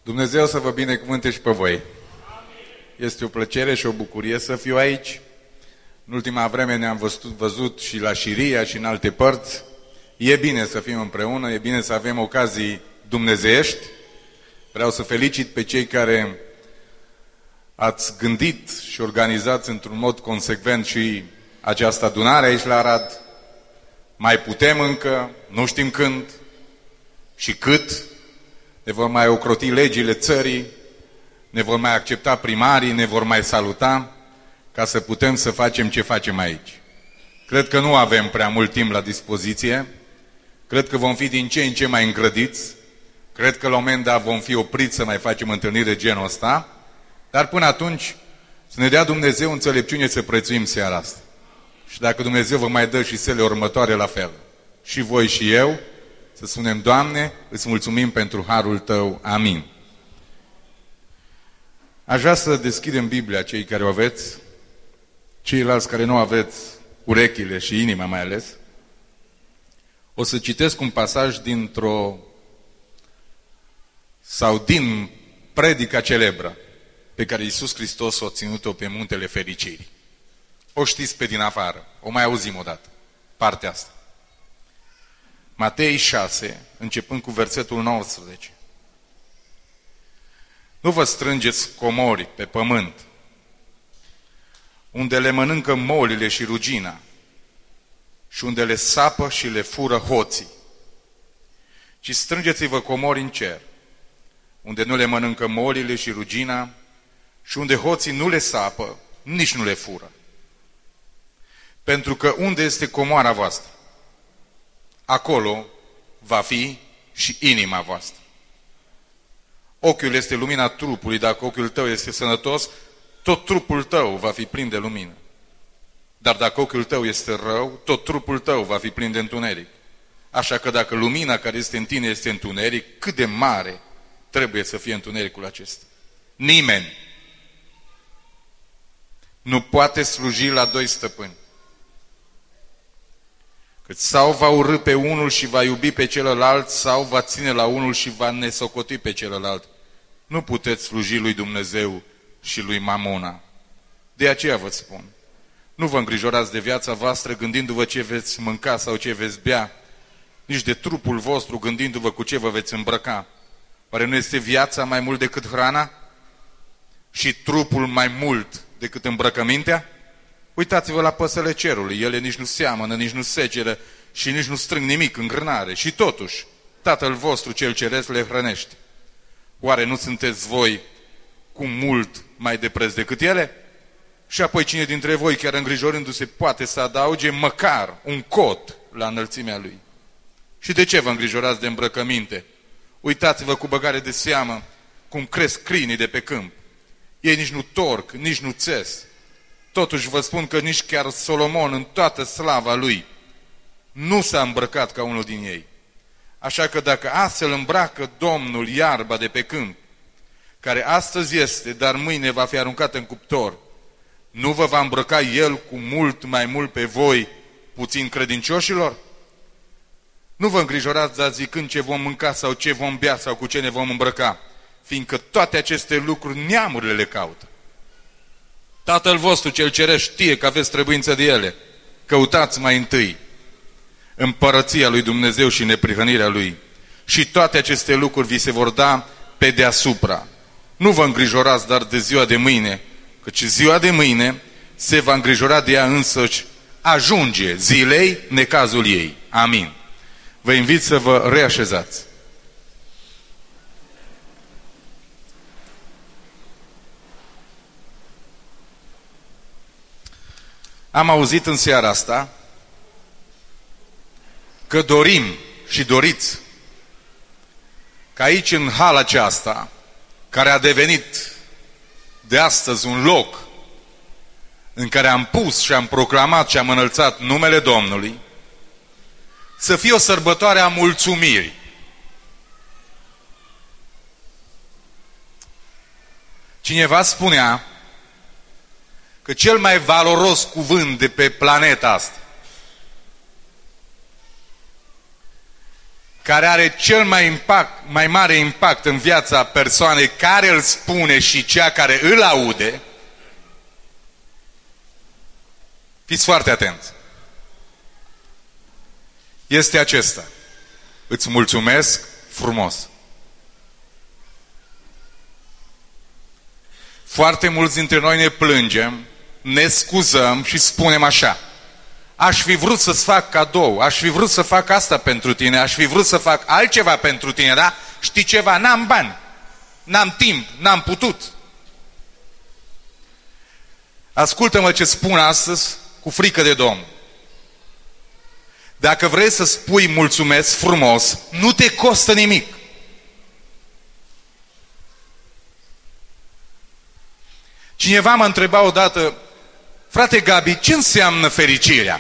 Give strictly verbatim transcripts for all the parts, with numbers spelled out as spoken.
Dumnezeu să vă binecuvânte și pe voi. Este o plăcere și o bucurie să fiu aici. În ultima vreme ne-am văzut, văzut și la Șiria și în alte părți. E bine să fim împreună, e bine să avem ocazii dumnezeiești. Vreau să felicit pe cei care ați gândit și organizați într-un mod consecvent și această adunare aici la Arad. Mai putem încă, nu știm când și cât, ne vor mai ocroti legile țării, ne vor mai accepta primarii, ne vor mai saluta, ca să putem să facem ce facem aici. Cred că nu avem prea mult timp la dispoziție, cred că vom fi din ce în ce mai îngrădiți, cred că la un moment dat vom fi opriți să mai facem întâlniri de genul ăsta, dar până atunci să ne dea Dumnezeu înțelepciune să prețuim seara asta. Și dacă Dumnezeu vă mai dă și zilele următoare la fel, și voi și eu, să spunem, Doamne, îți mulțumim pentru harul Tău. Amin. Aș vrea să deschidem Biblia, cei care o aveți, ceilalți care nu aveți urechile și inima mai ales. O să citesc un pasaj dintr-o sau din predica celebră pe care Iisus Hristos o ținut-o pe Muntele Fericirii. O știți pe din afară, o mai auzim odată, partea asta. Matei șase, începând cu versetul nouăsprezece. Nu vă strângeți comori pe pământ, unde le mănâncă molile și rugina, și unde le sapă și le fură hoții, ci strângeți-vă comori în cer, unde nu le mănâncă molile și rugina, și unde hoții nu le sapă, nici nu le fură. Pentru că unde este comoara voastră, acolo va fi și inima voastră. Ochiul este lumina trupului, dacă ochiul tău este sănătos, tot trupul tău va fi plin de lumină. Dar dacă ochiul tău este rău, tot trupul tău va fi plin de întuneric. Așa că dacă lumina care este în tine este întuneric, cât de mare trebuie să fie întunericul acesta? Nimeni nu poate sluji la doi stăpâni. Cât sau va urî pe unul și va iubi pe celălalt, sau va ține la unul și va nesocoti pe celălalt. Nu puteți sluji lui Dumnezeu și lui Mamona. De aceea vă spun, nu vă îngrijorați de viața voastră gândindu-vă ce veți mânca sau ce veți bea, nici de trupul vostru gândindu-vă cu ce vă veți îmbrăca. Oare nu este viața mai mult decât hrana? Și trupul mai mult decât îmbrăcămintea? Uitați-vă la păsările cerului, ele nici nu seamănă, nici nu seceră și nici nu strâng nimic în grânare. Și totuși, Tatăl vostru cel ceresc le hrănește. Oare nu sunteți voi cu mult mai de preț decât ele? Și apoi cine dintre voi, chiar îngrijorându-se, poate să adauge măcar un cot la înălțimea lui? Și de ce vă îngrijorați de îmbrăcăminte? Uitați-vă cu băgare de seamă cum cresc câinii de pe câmp. Ei nici nu torc, nici nu țes. Totuși vă spun că nici chiar Solomon, în toată slava lui, nu s-a îmbrăcat ca unul din ei. Așa că dacă astfel îmbracă Domnul iarba de pe câmp, care astăzi este, dar mâine va fi aruncată în cuptor, nu vă va îmbrăca El cu mult mai mult pe voi, puțin credincioșilor? Nu vă îngrijorați, dar zicând ce vom mânca sau ce vom bea sau cu ce ne vom îmbrăca, fiindcă toate aceste lucruri neamurile le caută. Tatăl vostru cel ceresc știe că aveți trebuință de ele. Căutați mai întâi împărăția lui Dumnezeu și neprihănirea Lui. Și toate aceste lucruri vi se vor da pe deasupra. Nu vă îngrijorați dar de ziua de mâine, căci ziua de mâine se va îngrijora de ea însăși, ajunge zilei necazul ei. Amin. Vă invit să vă reașezați. Am auzit în seara asta că dorim și doriți că aici, în hala aceasta, care a devenit de astăzi un loc în care am pus și am proclamat și am înălțat numele Domnului, să fie o sărbătoare a mulțumirii. Cineva spunea că cel mai valoros cuvânt de pe planeta asta care are cel mai, impact, mai mare impact în viața persoanei care îl spune și cea care îl aude, fiți foarte atenți. Este acesta. Îți mulțumesc frumos. Foarte mulți dintre noi ne plângem, ne scuzăm și spunem așa: aș fi vrut să-ți fac cadou, aș fi vrut să fac asta pentru tine, aș fi vrut să fac altceva pentru tine, dar știi ceva, n-am bani, n-am timp, n-am putut. Ascultă-mă ce spun astăzi cu frică de Domnul. Dacă vrei să spui mulțumesc frumos, nu te costă nimic. Cineva mă întreba odată: frate Gabi, ce înseamnă fericirea?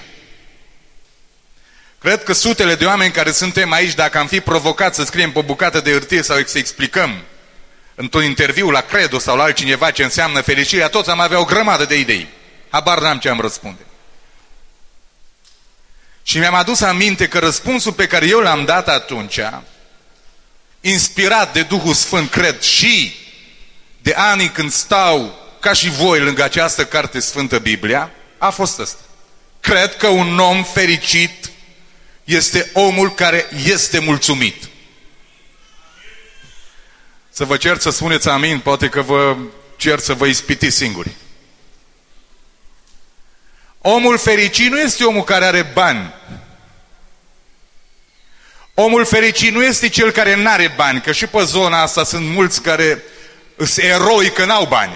Cred că sutele de oameni care suntem aici, dacă am fi provocați să scriem pe o bucată de hârtie sau să explicăm într-un interviu la Credo sau la altcineva ce înseamnă fericirea, toți am avea o grămadă de idei. Habar n-am ce am răspunde. Și mi-am adus aminte că răspunsul pe care eu l-am dat atunci, inspirat de Duhul Sfânt, cred, și de ani când stau ca și voi lângă această carte sfântă, Biblia, a fost ăsta. Cred că un om fericit este omul care este mulțumit. Să vă cer să spuneți amin, poate că vă cer să vă ispitiți singuri. Omul fericit nu este omul care are bani. Omul fericit nu este cel care n-are bani, că și pe zona asta sunt mulți care sunt eroi că n-au bani.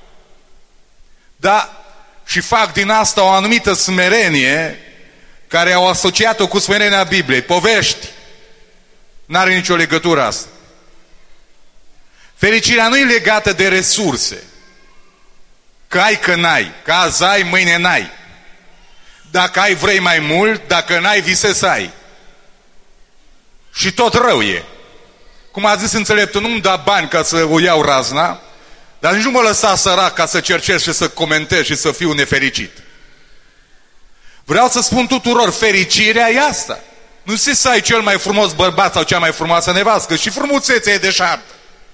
Da, și fac din asta o anumită smerenie care au asociat-o cu smerenia Bibliei. Povești. N-are nicio legătură asta. Fericirea nu e legată de resurse. Că ai, că n-ai. Că azi ai, mâine n-ai. Dacă ai, vrei mai mult. Dacă n-ai, visezi să ai. Și tot rău e. Cum a zis înțeleptul, nu-mi da bani ca să o iau razna, dar nici nu mă lăsa sărac ca să cercesc și să comentez și să fiu nefericit. Vreau să spun tuturor, fericirea e asta. Nu știi să ai cel mai frumos bărbat sau cea mai frumoasă nevastă, și frumusețea e deșartă.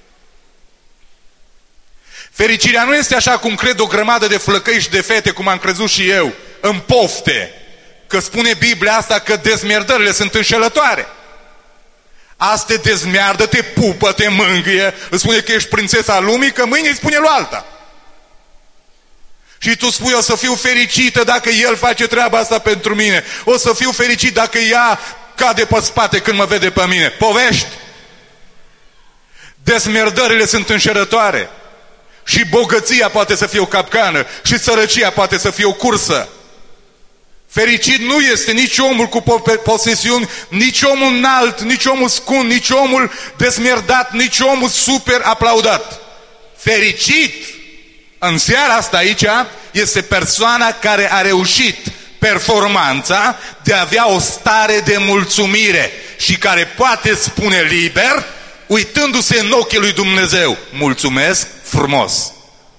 Fericirea nu este așa cum cred o grămadă de flăcăi și de fete, cum am crezut și eu, în pofte. Că spune Biblia asta că dezmierdările sunt înșelătoare. Azi te dezmeardă, te pupă, te mângâie, îți spune că ești prințesa lumii, că mâine îi spune lui alta. Și tu spui, o să fiu fericită dacă el face treaba asta pentru mine. O să fiu fericit dacă ea cade pe spate când mă vede pe mine. Povești! Dezmierdările sunt înșelătoare. Și bogăția poate să fie o capcană. Și sărăcia poate să fie o cursă. Fericit nu este nici omul cu posesiuni, nici omul înalt, nici omul scund, nici omul desmierdat, nici omul super aplaudat. Fericit în seara asta aici este persoana care a reușit performanța de a avea o stare de mulțumire și care poate spune liber, uitându-se în ochii lui Dumnezeu: mulțumesc frumos.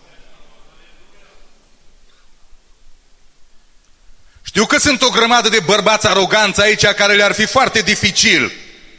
Știu că sunt o grămadă de bărbați aroganți aici care le-ar fi foarte dificil.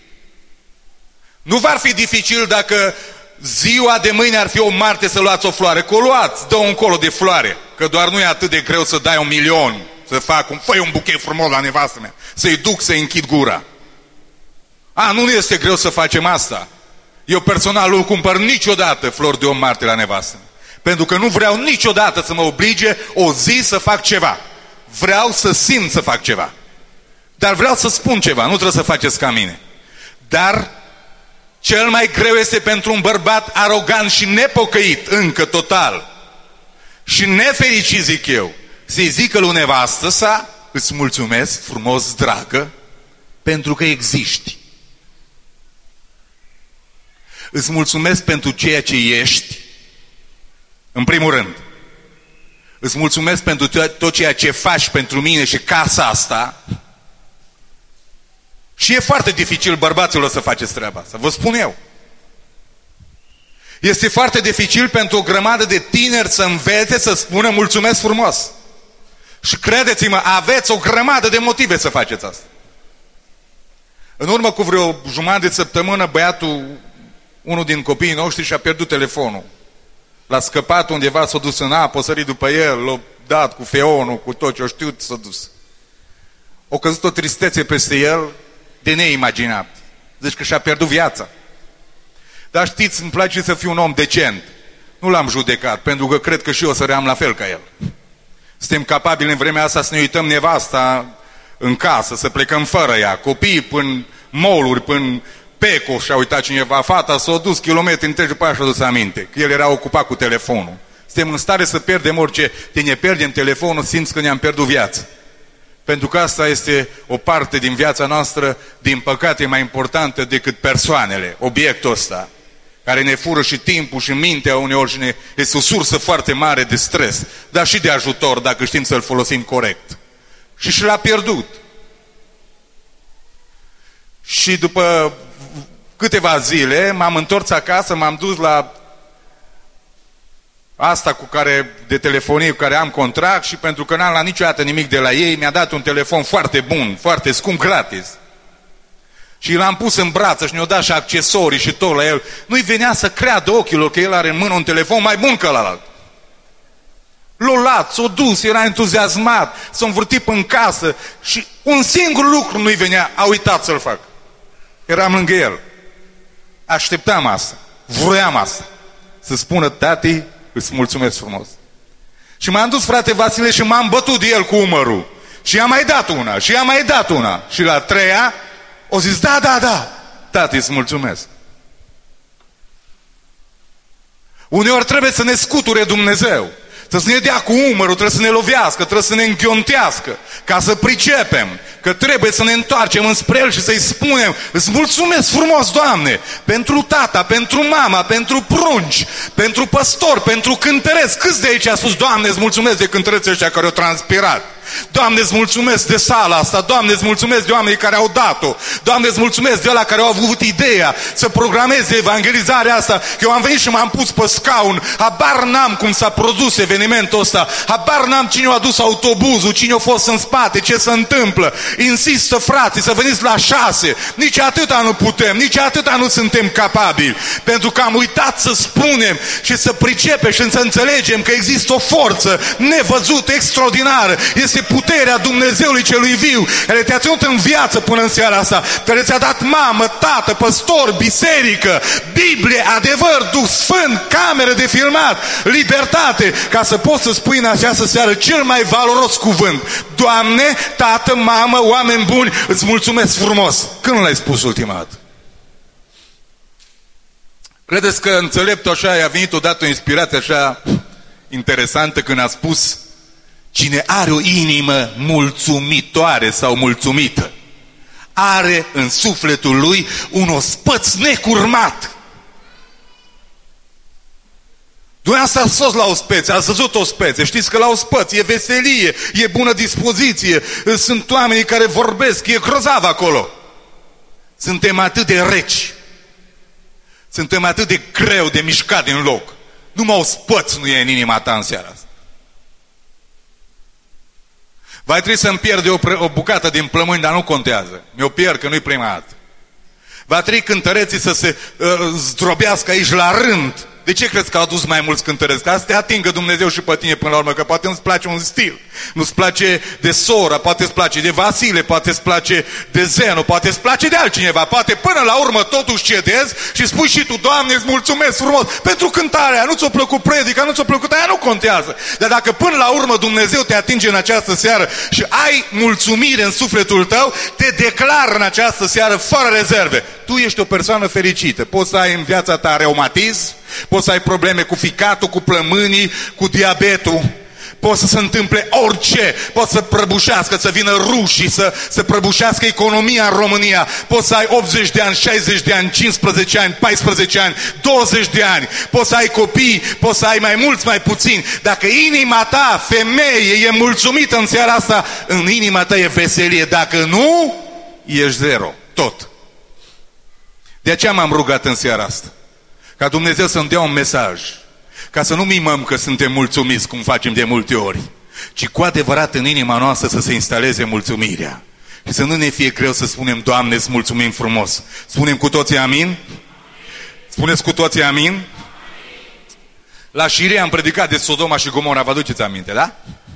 Nu v-ar fi dificil dacă ziua de mâine ar fi o marte să luați o floare, că o luați, dă-o încolo de floare, că doar nu e atât de greu să dai un milion, să fac un, fă un buchet frumos la nevastă mea, să-i duc să-i închid gura. A, nu este greu să facem asta. Eu personal nu cumpăr niciodată flori de o marte la nevastă mea, pentru că nu vreau niciodată să mă oblige o zi să fac ceva. Vreau să simt să fac ceva. Dar vreau să spun ceva, nu trebuie să faceți ca mine. Dar cel mai greu este pentru un bărbat arogant și nepocăit, încă total, și nefericit, zic eu, să-i zică lui nevastă sa: îți mulțumesc frumos, dragă, pentru că existi. Îți mulțumesc pentru ceea ce ești, în primul rând. Îți mulțumesc pentru tot ceea ce faci pentru mine și casa asta. Și e foarte dificil, bărbaților, să faceți treaba asta, vă spun eu. Este foarte dificil pentru o grămadă de tineri să învețe să spună mulțumesc frumos. Și credeți-mă, aveți o grămadă de motive să faceți asta. În urmă cu vreo jumătate de săptămână, băiatul, unul din copiii noștri, și-a pierdut telefonul. L-a scăpat undeva, s-a dus în apă, a sărit după el, l-a dat cu feonul, cu tot ce-o știut, s-a dus. O căzut o tristețe peste el de neimaginat. Zici că și-a pierdut viața. Dar știți, îmi place să fiu un om decent. Nu l-am judecat, pentru că cred că și eu săream la fel ca el. Suntem capabili în vremea asta să ne uităm nevasta în casă, să plecăm fără ea, copiii până mall-uri, până Peco, și-a uitat cineva, fata s-a dus kilometri întregi, după aia și-a dus aminte, că el era ocupat cu telefonul. Suntem în stare să pierdem orice, de ne pierdem telefonul, simți că ne-am pierdut viața. Pentru că asta este o parte din viața noastră, din păcate, mai importantă decât persoanele, obiectul ăsta, care ne fură și timpul și mintea uneori și ne este o sursă foarte mare de stres, dar și de ajutor, dacă știm să-l folosim corect. Și și l-a pierdut. Și după câteva zile m-am întors acasă, m-am dus la asta cu care, de telefonie cu care am contract, și pentru că n-am luat niciodată nimic de la ei, mi-a dat un telefon foarte bun, foarte scump, gratis. Și l-am pus în brață și ne-o dat și accesorii și tot la el. Nu-i venea să creadă ochilor că el are în mână un telefon mai bun ca ălalt. L-a luat, s-a dus, era entuziasmat, s-a învârtit în casă și un singur lucru nu-i venea, a uitat să-l fac. Eram lângă el. Așteptam asta, vroiam asta. Să spună: tati, îți mulțumesc frumos. Și m-am dus, frate Vasile, și m-am bătut de el cu umărul. Și i-am mai dat una, și i-am mai dat una. Și la treia o zis: da, da, da, tati, îți mulțumesc. Uneori trebuie să ne scuture Dumnezeu, trebuie să ne dea cu umărul, trebuie să ne lovească, trebuie să ne înghiontească, ca să pricepem că trebuie să ne întoarcem înspre El și să-i spunem: îți mulțumesc frumos, Doamne, pentru tata, pentru mama, pentru prunci, pentru păstor, pentru cântăreți. Câți de aici a spus: Doamne, îți mulțumesc de cântăreții ăștia care au transpirat? Doamne, îți mulțumesc de sala asta, Doamne, îți mulțumesc de oamenii care au dat-o, Doamne, îți mulțumesc de ăla care au avut ideea să programeze evangelizarea asta. Eu am venit și m-am pus pe scaun, habar n-am cum s-a produs evenimentul ăsta, habar n-am cine a adus autobuzul, cine a fost în spate, ce se întâmplă. Insistă frații să veniți la șase, nici atâta nu putem, nici atâta nu suntem capabili, pentru că am uitat să spunem și să pricepem și să înțelegem că există o forță nevăzută, extraordinară. Este puterea Dumnezeului celui viu, care te-a ținut în viață până în seara asta, care ți-a dat mamă, tată, păstor, biserică, Biblie, adevăr, Duh Sfânt, cameră de filmat, libertate, ca să poți să spui în această seară cel mai valoros cuvânt: Doamne, tată, mamă, oameni buni, îți mulțumesc frumos. Când l-ai spus ultima dată? Credeți că înțeleptul așa i-a venit odată o inspirație așa interesantă când a spus: cine are o inimă mulțumitoare sau mulțumită, are în sufletul lui un ospăț necurmat. Dumneavoastră ați fost la ospețe, ați văzut ospețe, știți că la ospețe e veselie, e bună dispoziție, sunt oamenii care vorbesc, e grozav acolo. Suntem atât de reci, suntem atât de greu de mișcat din loc. Numai ospăț nu e în inima ta în seara asta. Va trebui să-mi pierd o, o bucată din plămâni, dar nu contează. Mi-o pierd, că nu-i prima dată. Va trebui cântăreții să se uh, zdrobească aici la rând. De ce crezi că au adus mai mulți cântăreți? Ca să te atingă Dumnezeu și pe tine până la urmă, că poate nu-ți place un stil, nu-ți place de sora, poate îți place de Vasile, poate îți place de Zeno, poate îți place de altcineva, poate până la urmă totuși cedezi și spui și tu: Doamne, îți mulțumesc frumos pentru cântarea, nu ți-o plăcut predica, nu ți-o plăcut, aia nu contează. Dar dacă până la urmă Dumnezeu te atinge în această seară și ai mulțumire în sufletul tău, te declar în această seară fără rezerve: tu ești o persoană fericită. Poți să ai în viața ta reumatism, poți să ai probleme cu ficatul, cu plămânii, cu diabetul, poți să se întâmple orice, poți să prăbușească, să vină rușii, să, să prăbușească economia în România, poți să ai optzeci de ani, șaizeci de ani, cincisprezece ani, paisprezece ani, douăzeci de ani, poți să ai copii, poți să ai mai mulți, mai puțini. Dacă inima ta, femeie, e mulțumită în seara asta, în inima ta e veselie. Dacă nu, ești zero, tot. De aceea m-am rugat în seara asta, ca Dumnezeu să-mi dea un mesaj, ca să nu mimăm că suntem mulțumiți, cum facem de multe ori, ci cu adevărat în inima noastră să se instaleze mulțumirea. Și să nu ne fie greu să spunem, Doamne, îți mulțumim frumos. Spunem cu toții amin? Spuneți cu toții amin? La Șiria am predicat de Sodoma și Gomora, vă aduceți aminte, da?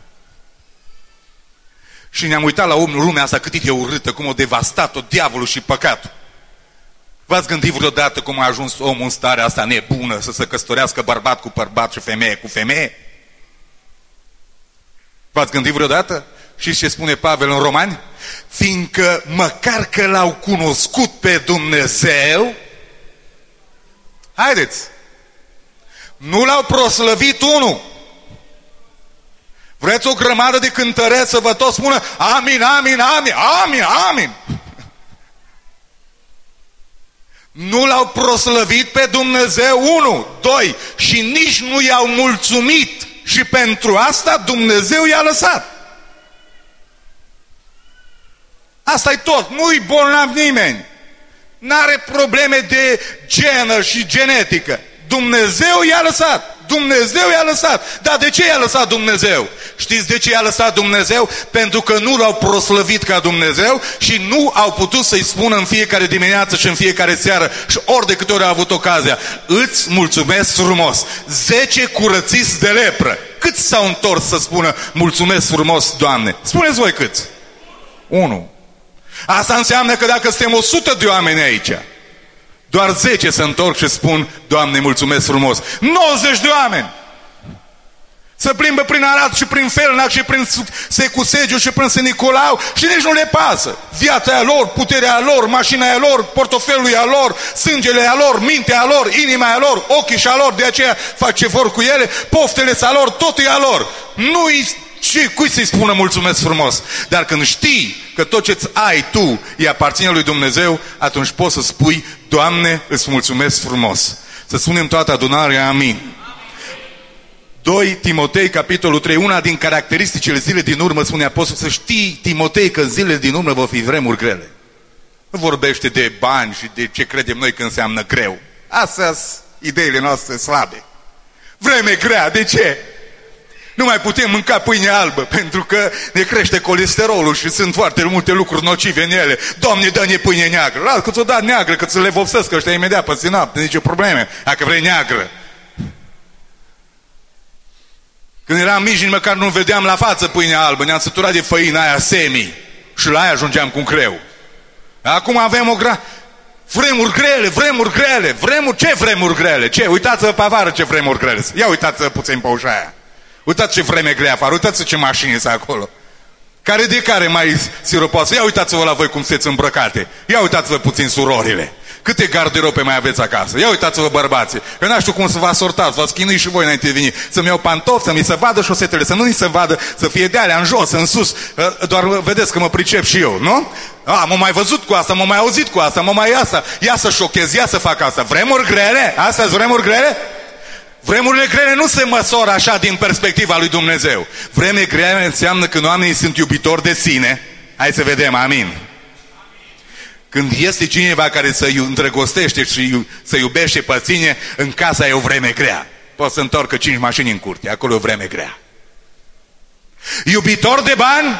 Și ne-am uitat la lumea asta cât e urâtă, cum o devastat-o diavolul și păcatul. V-ați gândit vreodată cum a ajuns omul în starea asta nebună să se căsătorească bărbat cu bărbat și femeie cu femeie? V-ați gândit vreodată? Și ce spune Pavel în Romani? Fiindcă măcar că l-au cunoscut pe Dumnezeu, haideți, nu l-au proslăvit unul. Vreți o grămadă de cântăreți să vă tot spună amin, amin, amin, amin, amin. Nu l-au proslăvit pe Dumnezeu, unu, doi, și nici nu i-au mulțumit și pentru asta Dumnezeu i-a lăsat. Asta e tot, nu-i bolnav nimeni. N-are probleme de genă și genetică. Dumnezeu i-a lăsat. Dumnezeu i-a lăsat. Dar de ce i-a lăsat Dumnezeu? Știți de ce i-a lăsat Dumnezeu? Pentru că nu l-au proslăvit ca Dumnezeu și nu au putut să-i spună în fiecare dimineață și în fiecare seară și ori de câte ori au avut ocazia, îți mulțumesc frumos. Zece curățiți de lepră. Câți s-au întors să spună mulțumesc frumos, Doamne? Spuneți voi câți? Unu. Asta înseamnă că dacă suntem o sută de oameni aici, doar zece se întorc și spun, Doamne, mulțumesc frumos. nouăzeci de oameni se plimbă prin Arad și prin Felnac și prin Secusegiu și prin Sân Nicolau și nici nu le pasă. Viața a lor, puterea a lor, mașina a lor, portofelul a lor, sângele a lor, mintea a lor, inima a lor, ochii și a lor, de aceea fac ce vor cu ele, poftele a lor, totul e a lor. Nu-i și cui să-i spună mulțumesc frumos? Dar când știi că tot ce-ți ai tu îi aparține lui Dumnezeu, atunci poți să spui, Doamne, îți mulțumesc frumos. Să spunem toată adunarea, amin. doi Timotei, capitolul trei, una din caracteristicile zilei din urmă, spune apostol, să știi, Timotei, că zilele din urmă vor fi vremuri grele. Nu vorbește de bani și de ce credem noi că înseamnă greu. Astea sunt ideile noastre slabe. Vreme grea, de ce? Nu mai putem mânca pâine albă pentru că ne crește colesterolul și sunt foarte multe lucruri nocive în ele. Doamne, dă-ne pâine neagră. Lasă că ți-o da neagră, că ți le vopsesc ăștia imediat peste noapte, nicio probleme, dacă vrei neagră. Când eram mici, măcar nu vedeam la față pâinea albă, ne-am săturat de făina aia semi și la aia ajungeam cu greu. Acum avem o gra... Vremuri grele, vremuri grele, vremuri... Ce vremuri grele? Ce? Uitați-vă pe afară ce vremuri grele. Ia uitați-vă puțin pe ușa aia. Uitați ce vreme grea afară, uitați ce mașini sunt acolo. Care de care mai siropoasă? Ia uitați-vă la voi cum sunteți îmbrăcate. Ia uitați-vă puțin surorile. Câte garderobe mai aveți acasă? Ia uitați-vă bărbații. Eu n-aș știu cum să vă asortați, vă chinui și voi înainte de veni. Să-mi iau pantofi, să mi se vadă șosetele, să nu mi se vadă, să fie de alea în jos, în sus. Doar vedeți că mă pricep și eu, nu? A, m-am mai văzut cu asta, m-am mai auzit cu asta, m-am mai asta. Ia să șochez, ia să fac asta. Vremuri grele? Astea sunt vremuri grele? Vremurile grele nu se măsoră așa din perspectiva lui Dumnezeu. Vreme grele înseamnă că oamenii sunt iubitori de sine. Hai să vedem, amin. Când este cineva care să îndrăgostește și să iubește pe sine, în casa e o vreme grea. Poți să întorcă cinci mașini în curte, acolo e o vreme grea. Iubitor de bani?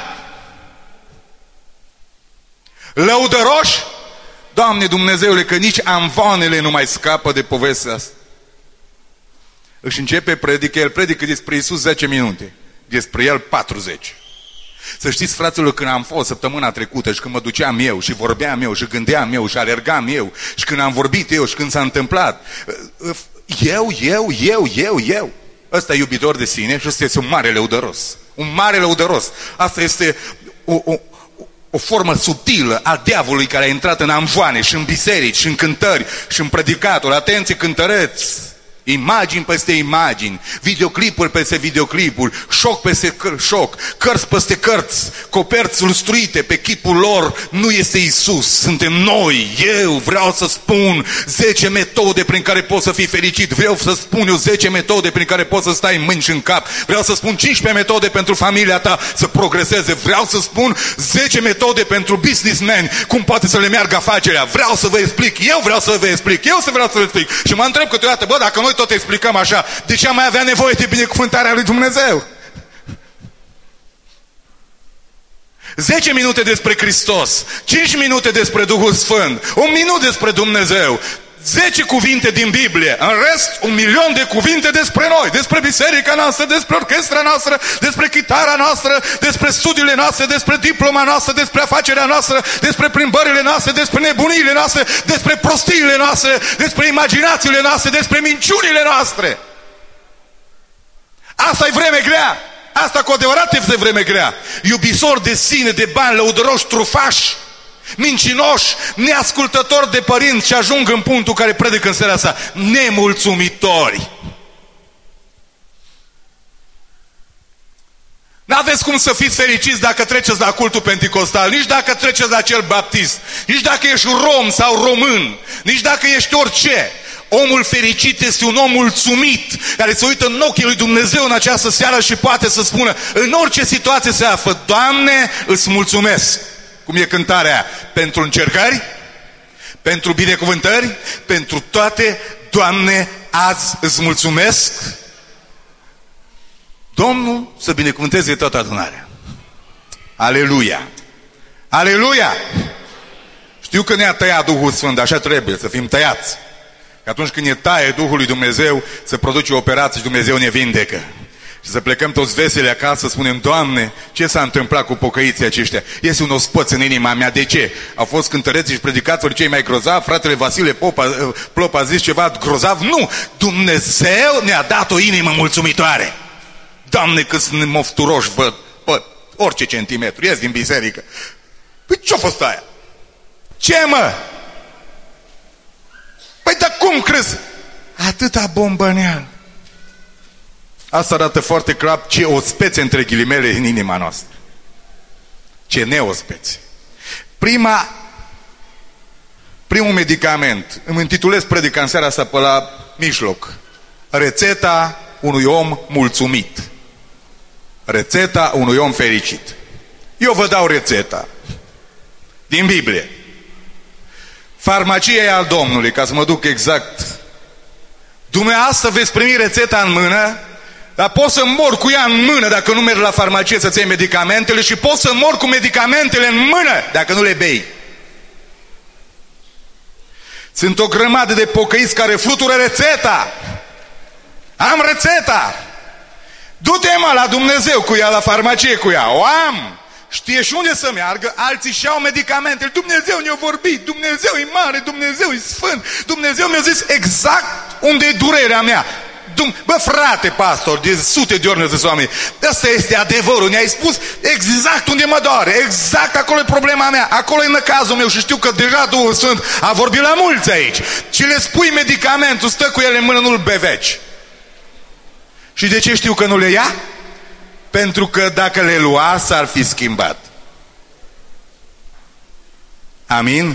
Lăudăroși? Doamne Dumnezeule, că nici amvoanele nu mai scapă de povestea asta. Își începe predică, el predică despre Iisus zece minute, despre el patruzeci. Să știți, fraților, când am fost săptămâna trecută și când mă duceam eu și vorbeam eu și gândeam eu și alergam eu și când am vorbit eu și când s-a întâmplat, eu, eu, eu, eu, eu, ăsta e iubitor de sine și ăsta este un mare lăudăros. Un mare lăudăros. Asta este o, o, o formă subtilă a diavolului care a intrat în amvoane și în biserici și în cântări și în predicatori. Atenție, cântăreți! Imagini peste imagini, videoclipuri peste videoclipuri, șoc peste șoc, cărți peste cărți, coperți lustruite pe chipul lor. Nu este Iisus, suntem noi. Eu vreau să spun zece metode prin care poți să fii fericit. Vreau să spun eu zece metode prin care poți să stai în mâini și în cap. Vreau să spun cincisprezece metode pentru familia ta să progreseze. Vreau să spun zece metode pentru businessmen, cum poate să le meargă afacerea. Vreau să vă explic, eu vreau să vă explic, eu să vreau să vă explic. Și mă întreb câteodată, bă, dacă noi tot explicăm așa, de ce am mai avea nevoie de binecuvântarea lui Dumnezeu? zece minute despre Hristos, cinci minute despre Duhul Sfânt, un minut despre Dumnezeu, zece cuvinte din Biblie, în rest un milion de cuvinte despre noi, despre biserica noastră, despre orchestra noastră, despre chitara noastră, despre studiile noastre, despre diploma noastră, despre afacerea noastră, despre plimbările noastre, despre nebuniile noastre, despre prostiile noastre, despre imaginațiile noastre, despre minciunile noastre. Asta e vreme grea. Asta cu adevărat este vreme grea. Iubitori de sine, de bani, lăudăroși, trufași, mincinoși, neascultători de părinți și ajung în punctul care predică în seara asta, nemulțumitori. N-aveți cum să fiți fericiți dacă treceți la cultul penticostal, nici dacă treceți la cel baptist, nici dacă ești rom sau român, nici dacă ești orice. Omul fericit este un om mulțumit, care se uită în ochii lui Dumnezeu în această seară și poate să spună, în orice situație se află, Doamne, îți mulțumesc. Cum e cântarea aia? Pentru încercări, pentru binecuvântări, pentru toate, Doamne, azi îți mulțumesc. Domnul să binecuvânteze toată adunarea. Aleluia! Aleluia! Știu că ne-a tăiat Duhul Sfânt, așa trebuie, să fim tăiați. Că atunci când ne taie Duhul lui Dumnezeu, se produce o operație și Dumnezeu ne vindecă. Și să plecăm toți veseli acasă, să spunem, Doamne, ce s-a întâmplat cu pocăiții aceștia? Este un ospăț în inima mea. De ce? Au fost cântăreții și predicatori cei mai grozavi? Fratele Vasile Popa, Plop a zis ceva grozav? Nu! Dumnezeu ne-a dat o inimă mulțumitoare. Doamne, cât sunt mofturoși văd, bă, orice centimetru, ies din biserică. Păi ce-a fost aia? Ce, mă? Păi dar cum crezi? Atâta bombăneală. Asta arată foarte clar ce ospețe între ghilimele în inima noastră. Ce neospețe. Prima, primul medicament, îmi intitulez predica în seara asta pe la mijloc. Rețeta unui om mulțumit. Rețeta unui om fericit. Eu vă dau rețeta. Din Biblie. Farmacia e al Domnului, ca să mă duc exact. Dumneavoastră veți primi rețeta în mână, dar poți să mor cu ea în mână dacă nu mergi la farmacie să-ți iei medicamentele și poți să mor cu medicamentele în mână dacă nu le bei. Sunt o grămadă de pocăiți care flutură rețeta. Am rețeta. Du-te, mă, la Dumnezeu cu ea, la farmacie cu ea. O am. Știe și unde să meargă, alții și-au medicamentele. Dumnezeu ne-a vorbit, Dumnezeu e mare, Dumnezeu e sfânt, Dumnezeu mi-a zis exact unde e durerea mea. Bă, frate pastor, de sute de ori ne zis oamenii, ăsta este adevărul, ne-ai spus exact unde mă doare, exact acolo e problema mea, acolo e năcazul meu și știu că deja Duhul Sfânt a vorbit la mulți aici. Și le spui medicamentul, stă cu ele în mână, nu-l beveci. Și de ce știu că nu le ia? Pentru că dacă le lua, s-ar fi schimbat. Amin?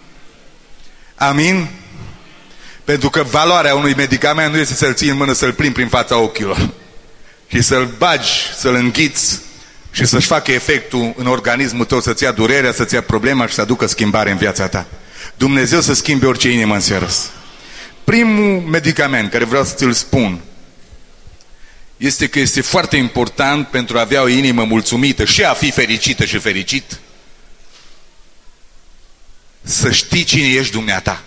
Amin? Pentru că valoarea unui medicament nu este să-l ții în mână, să-l plimbi prin fața ochilor și să-l bagi, să-l înghiți și să-și facă efectul în organismul tău, să-ți ia durerea, să-ți ia problema și să aducă schimbare în viața ta. Dumnezeu să schimbe orice inimă în seara asta. Primul medicament care vreau să ți-l spun este că este foarte important pentru a avea o inimă mulțumită și a fi fericită și fericit, să știi cine ești dumneata.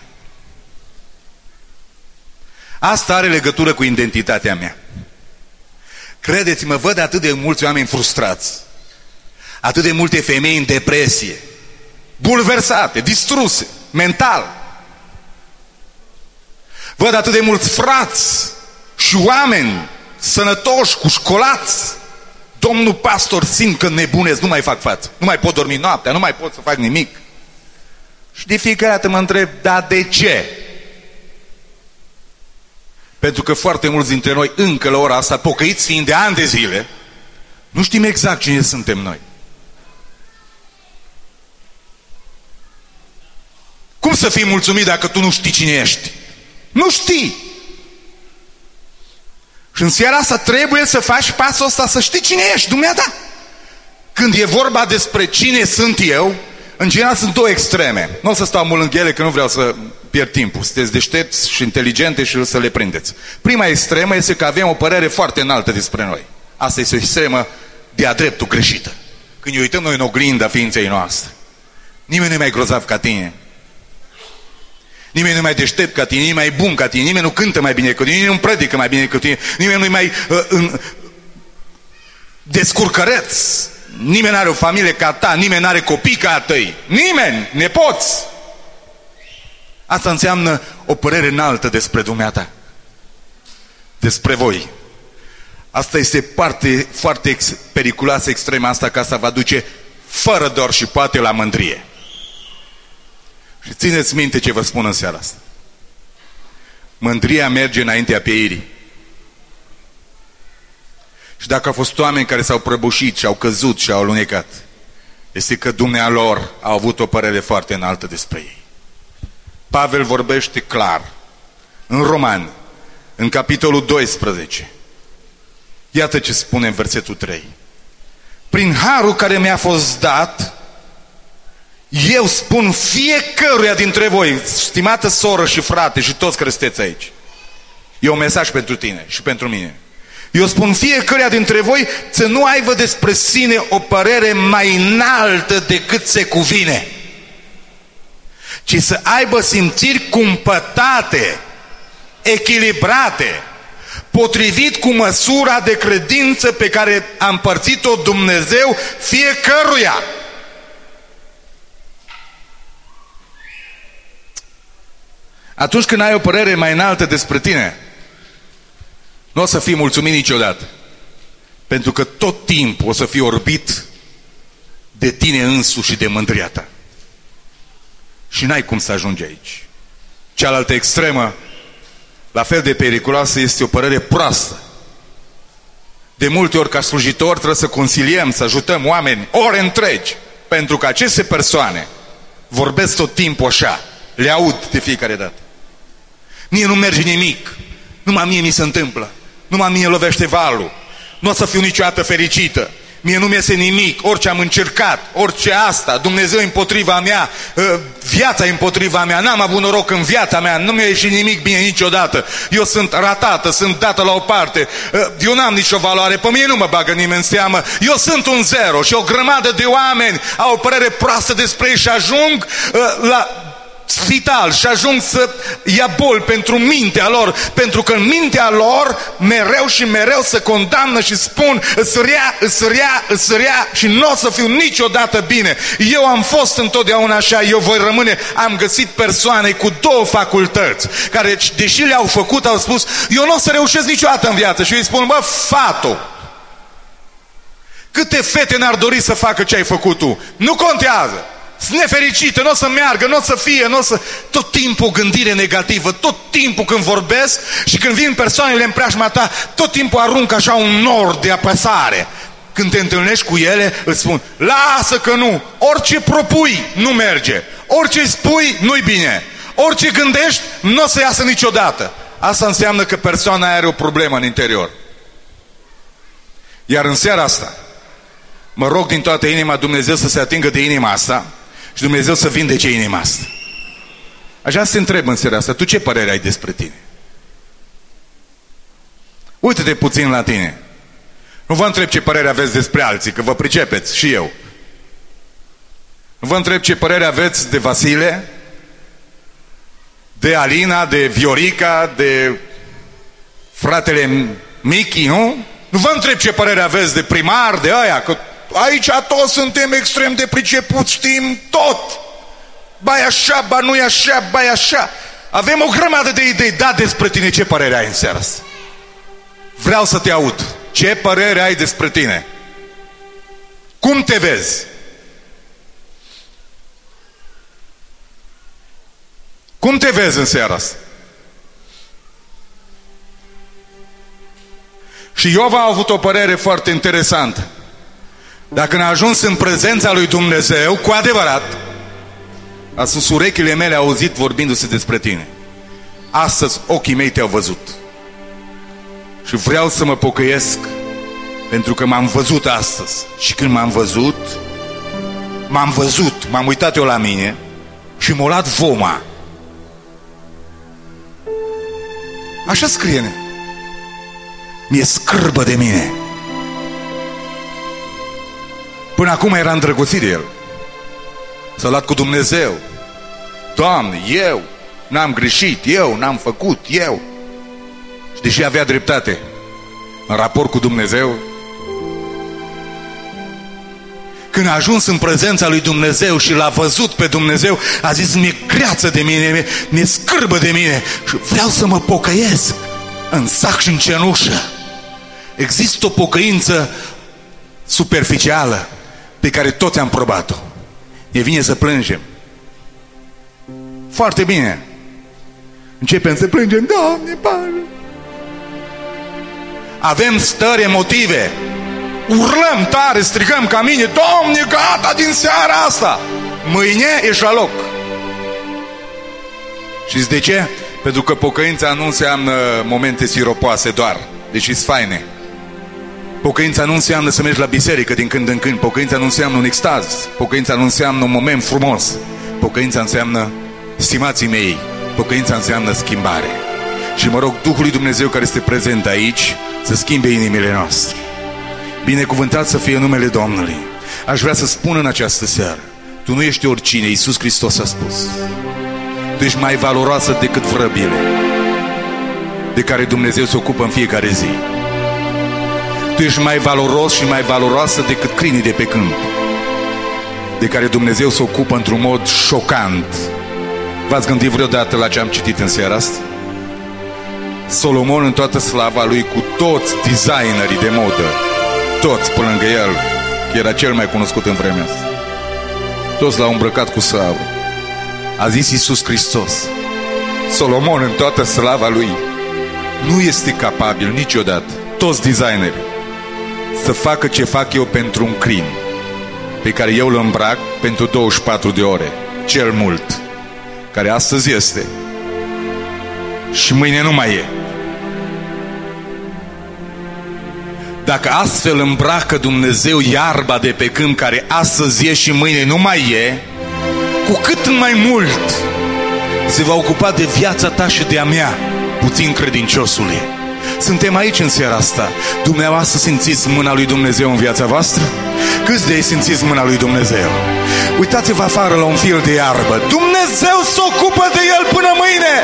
Asta are legătură cu identitatea mea. Credeți-mă, văd atât de mulți oameni frustrați, atât de multe femei în depresie, bulversate, distruse, mental. Văd atât de mulți frați și oameni sănătoși, cu școlați. Domnul pastor, simt că nebunesc, nu mai fac față, nu mai pot dormi noaptea, nu mai pot să fac nimic. Și de fiecare dată mă întreb, dar de ce? Pentru că foarte mulți dintre noi, încă la ora asta, pocăiți fiind de ani de zile, nu știm exact cine suntem noi. Cum să fii mulțumit dacă tu nu știi cine ești? Nu știi! Și în seara asta trebuie să faci pasul ăsta, să știi cine ești, dumneata. Când e vorba despre cine sunt eu, în general sunt două extreme. Nu o să stau mult lângă ele, că nu vreau să pierd timpul. Sunteți deștepți și inteligente și să le prindeți. Prima extremă este că avem o părere foarte înaltă despre noi. Asta este o extremă de-a dreptul greșită. Când ne uităm noi în oglinda ființei noastre, nimeni nu e mai grozav ca tine. Nimeni nu e mai deștept ca tine, nimeni nu e mai bun ca tine, nimeni nu cântă mai bine ca tine, nimeni nu predică mai bine ca tine, nimeni nu e mai uh, în, descurcăreț, nimeni nu are o familie ca ta, nimeni nu are copii ca a tăi, nimeni, nepoți. Asta înseamnă o părere înaltă despre dumneata, despre voi. Asta este parte foarte ex, periculoasă, extremă asta, că asta va duce fără dor și poate la mândrie. Și țineți minte ce vă spun în seara asta. Mândria merge înaintea pieirii. Și dacă au fost oameni care s-au prăbușit și au căzut și au alunecat, este că dumnealor au avut o părere foarte înaltă despre ei. Pavel vorbește clar în Romani, în capitolul doisprezece. Iată ce spune în versetul trei. Prin harul care mi-a fost dat, eu spun fiecăruia dintre voi, stimată soră și frate și toți care sunteți aici, e un mesaj pentru tine și pentru mine. Eu spun fiecăruia dintre voi să nu aibă despre sine o părere mai înaltă decât se cuvine, ci să aibă simțiri cumpătate, echilibrate, potrivit cu măsura de credință pe care a împărțit-o Dumnezeu fiecăruia. Atunci când ai o părere mai înaltă despre tine, nu o să fii mulțumit niciodată. Pentru că tot timpul o să fii orbit de tine însuși și de mândria ta. Și n-ai cum să ajungi aici. Cealaltă extremă, la fel de periculoasă, este o părere proastă. De multe ori, ca slujitori, trebuie să consiliem, să ajutăm oameni ore întregi, pentru că aceste persoane vorbesc tot timpul așa, le aud de fiecare dată. Mie nu merge nimic, numai mie mi se întâmplă, numai mie lovește valul, nu o să fiu niciodată fericită, mie nu mi-iese nimic, orice am încercat, orice asta, Dumnezeu împotriva mea, viața împotriva mea, n-am avut noroc în viața mea, nu mi-a ieșit nimic bine niciodată, eu sunt ratată, sunt dată la o parte, eu n-am nicio valoare, pe mine nu mă bagă nimeni în seamă, eu sunt un zero. Și o grămadă de oameni au o părere proastă despre ei și ajung la spital și ajung să ia boli pentru mintea lor, pentru că în mintea lor mereu și mereu se condamnă și spun îți rea, îți rea, îți rea și nu o să fiu niciodată bine. Eu am fost întotdeauna așa, eu voi rămâne. Am găsit persoane cu două facultăți care, deși le-au făcut, au spus eu nu o să reușesc niciodată în viață. Și eu îi spun, bă, fato, câte fete n-ar dori să facă ce ai făcut tu? Nu contează. Sunt nefericită, nu o să meargă, nu o să fie, nu o să... Tot timpul o gândire negativă, tot timpul când vorbesc și când vin persoanele în preajma ta, tot timpul arunc așa un nor de apăsare. Când te întâlnești cu ele, îți spun, lasă că nu, orice propui nu merge, orice spui nu-i bine, orice gândești nu o să iasă niciodată. Asta înseamnă că persoana aia are o problemă în interior. Iar în seara asta, mă rog din toată inima Dumnezeu să se atingă de inima asta și Dumnezeu să vindece inima asta. Așa se întreb în seara asta, tu ce părere ai despre tine? Uită-te puțin la tine. Nu vă întreb ce părere aveți despre alții, că vă pricepeți și eu. Nu vă întreb ce părere aveți de Vasile, de Alina, de Viorica, de fratele Michi, nu? Nu vă întreb ce părere aveți de primar, de aia, că aici toți suntem extrem de pricepuți, știm tot. Ba e așa, ba nu e așa, ba e așa. Avem o grămadă de idei. Da, despre tine ce părere ai în seara asta? Vreau să te aud. Ce părere ai despre tine? Cum te vezi? Cum te vezi în seara asta? Și Iov a avut o părere foarte interesantă. Dacă n-a ajuns în prezența lui Dumnezeu, cu adevărat, a sus urechile mele au auzit vorbindu-se despre tine. Astăzi ochii mei te-au văzut. Și vreau să mă pocăiesc, pentru că m-am văzut astăzi. Și când m-am văzut, m-am văzut, m-am uitat eu la mine și m-a luat voma. Așa scrie-ne. Mi-e scârbă de mine. Până acum era îndrăgostit de el. S-a luat cu Dumnezeu. Doamne, eu n-am greșit, eu n-am făcut, eu. Și deși avea dreptate în raport cu Dumnezeu, când a ajuns în prezența lui Dumnezeu și l-a văzut pe Dumnezeu, a zis: mi-e greață de mine, mi-e scârbă de mine și vreau să mă pocăiesc în sac și în cenușă. Există o pocăință superficială pe care toți am probat-o. Ne vine să plângem. Foarte bine. Începem să plângem: Doamne, Pane. Avem stări emotive. Urlăm tare, strigăm ca mine: Doamne, gata din seara asta. Mâine ești la loc. Știți de ce? Pentru că pocăința nu înseamnă momente siropoase doar, deși sunt faine. Pocăința nu înseamnă să mergi la biserică din când în când. Pocăința nu înseamnă un extaz. Pocăința nu înseamnă un moment frumos. Pocăința înseamnă, stimații mei, pocăința înseamnă schimbare. Și mă rog Duhul lui Dumnezeu care este prezent aici să schimbe inimile noastre. Binecuvântat să fie numele Domnului. Aș vrea să spun în această seară: tu nu ești oricine. Iisus Hristos a spus: tu ești mai valoroasă decât vrăbile de care Dumnezeu se ocupă în fiecare zi. Tu ești mai valoros și mai valoroasă decât câinii de pe câmp, de care Dumnezeu se ocupă într-un mod șocant. V-ați gândit vreodată la ce am citit în seara asta? Solomon în toată slava lui, cu toți designerii de modă, toți pe lângă el, că era cel mai cunoscut în vremea asta, toți l-au îmbrăcat cu slavă. A zis Iisus Hristos: Solomon în toată slava lui nu este capabil niciodată, toți designerii, să facă ce fac eu pentru un crin pe care eu îl îmbrac pentru douăzeci și patru de ore, cel mult, care astăzi este și mâine nu mai e. Dacă astfel îmbracă Dumnezeu iarba de pe câmp, care astăzi e și mâine nu mai e, cu cât mai mult se va ocupa de viața ta și de a mea, puțin credinciosule. Suntem aici în seara asta. Dumneavoastră simțiți mâna lui Dumnezeu în viața voastră? Câți de ei simțiți mâna lui Dumnezeu? Uitați-vă afară la un fir de iarbă. Dumnezeu se ocupă de el până mâine.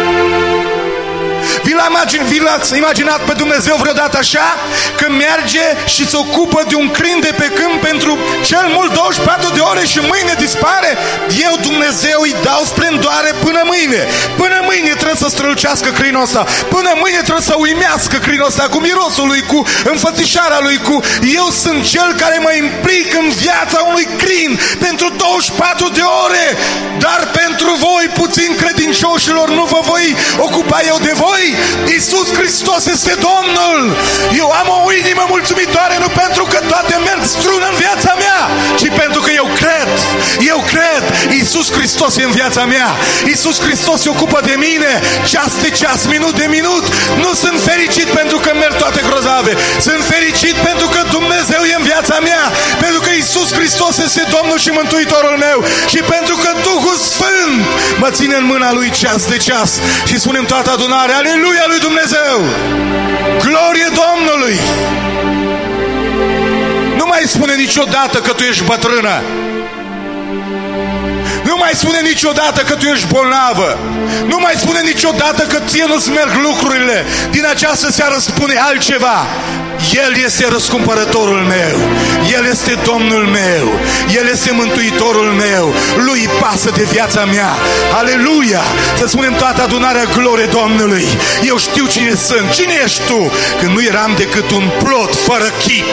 Vi l-ați imaginat pe Dumnezeu vreodată așa? Că merge și se ocupă de un crin de pe câmp pentru cel mult douăzeci și patru de ore și mâine dispare? Eu, Dumnezeu, îi dau splendoare până mâine. Până mâine trebuie să strălucească crinul ăsta. Până mâine trebuie să uimească crinul ăsta cu mirosul lui, cu înfățișarea lui, cu... Eu sunt cel care mă implic în viața unui crin pentru douăzeci și patru de ore. Dar pentru voi, puțin credincioșilor, nu vă voi ocupa eu de voi? Iisus Hristos este Domnul. Eu am o inimă mulțumitoare, nu pentru că toate merg strună în viața mea, ci pentru că eu cred. Eu cred. Iisus Hristos e în viața mea. Iisus Hristos se ocupă de mine ceas de ceas, minut de minut. Nu sunt fericit pentru că merg toate grozave. Sunt fericit pentru că Dumnezeu e în viața mea, pentru că Iisus Hristos este Domnul și Mântuitorul meu și pentru că Duhul Sfânt mă ține în mâna lui ceas de ceas. Și spunem toată adunarea: Aleluia lui Dumnezeu! Glorie Domnului! Nu mai spune niciodată că tu ești bătrână. Nu mai spune niciodată că tu ești bolnavă. Nu mai spune niciodată că ție nu-ți merg lucrurile. Din această seară spune altceva: El este răscumpărătorul meu, El este Domnul meu, El este Mântuitorul meu, Lui pasă de viața mea. Aleluia! Să spunem toată adunarea: glorie Domnului! Eu știu cine sunt. Cine ești tu? Când nu eram decât un plot fără chip.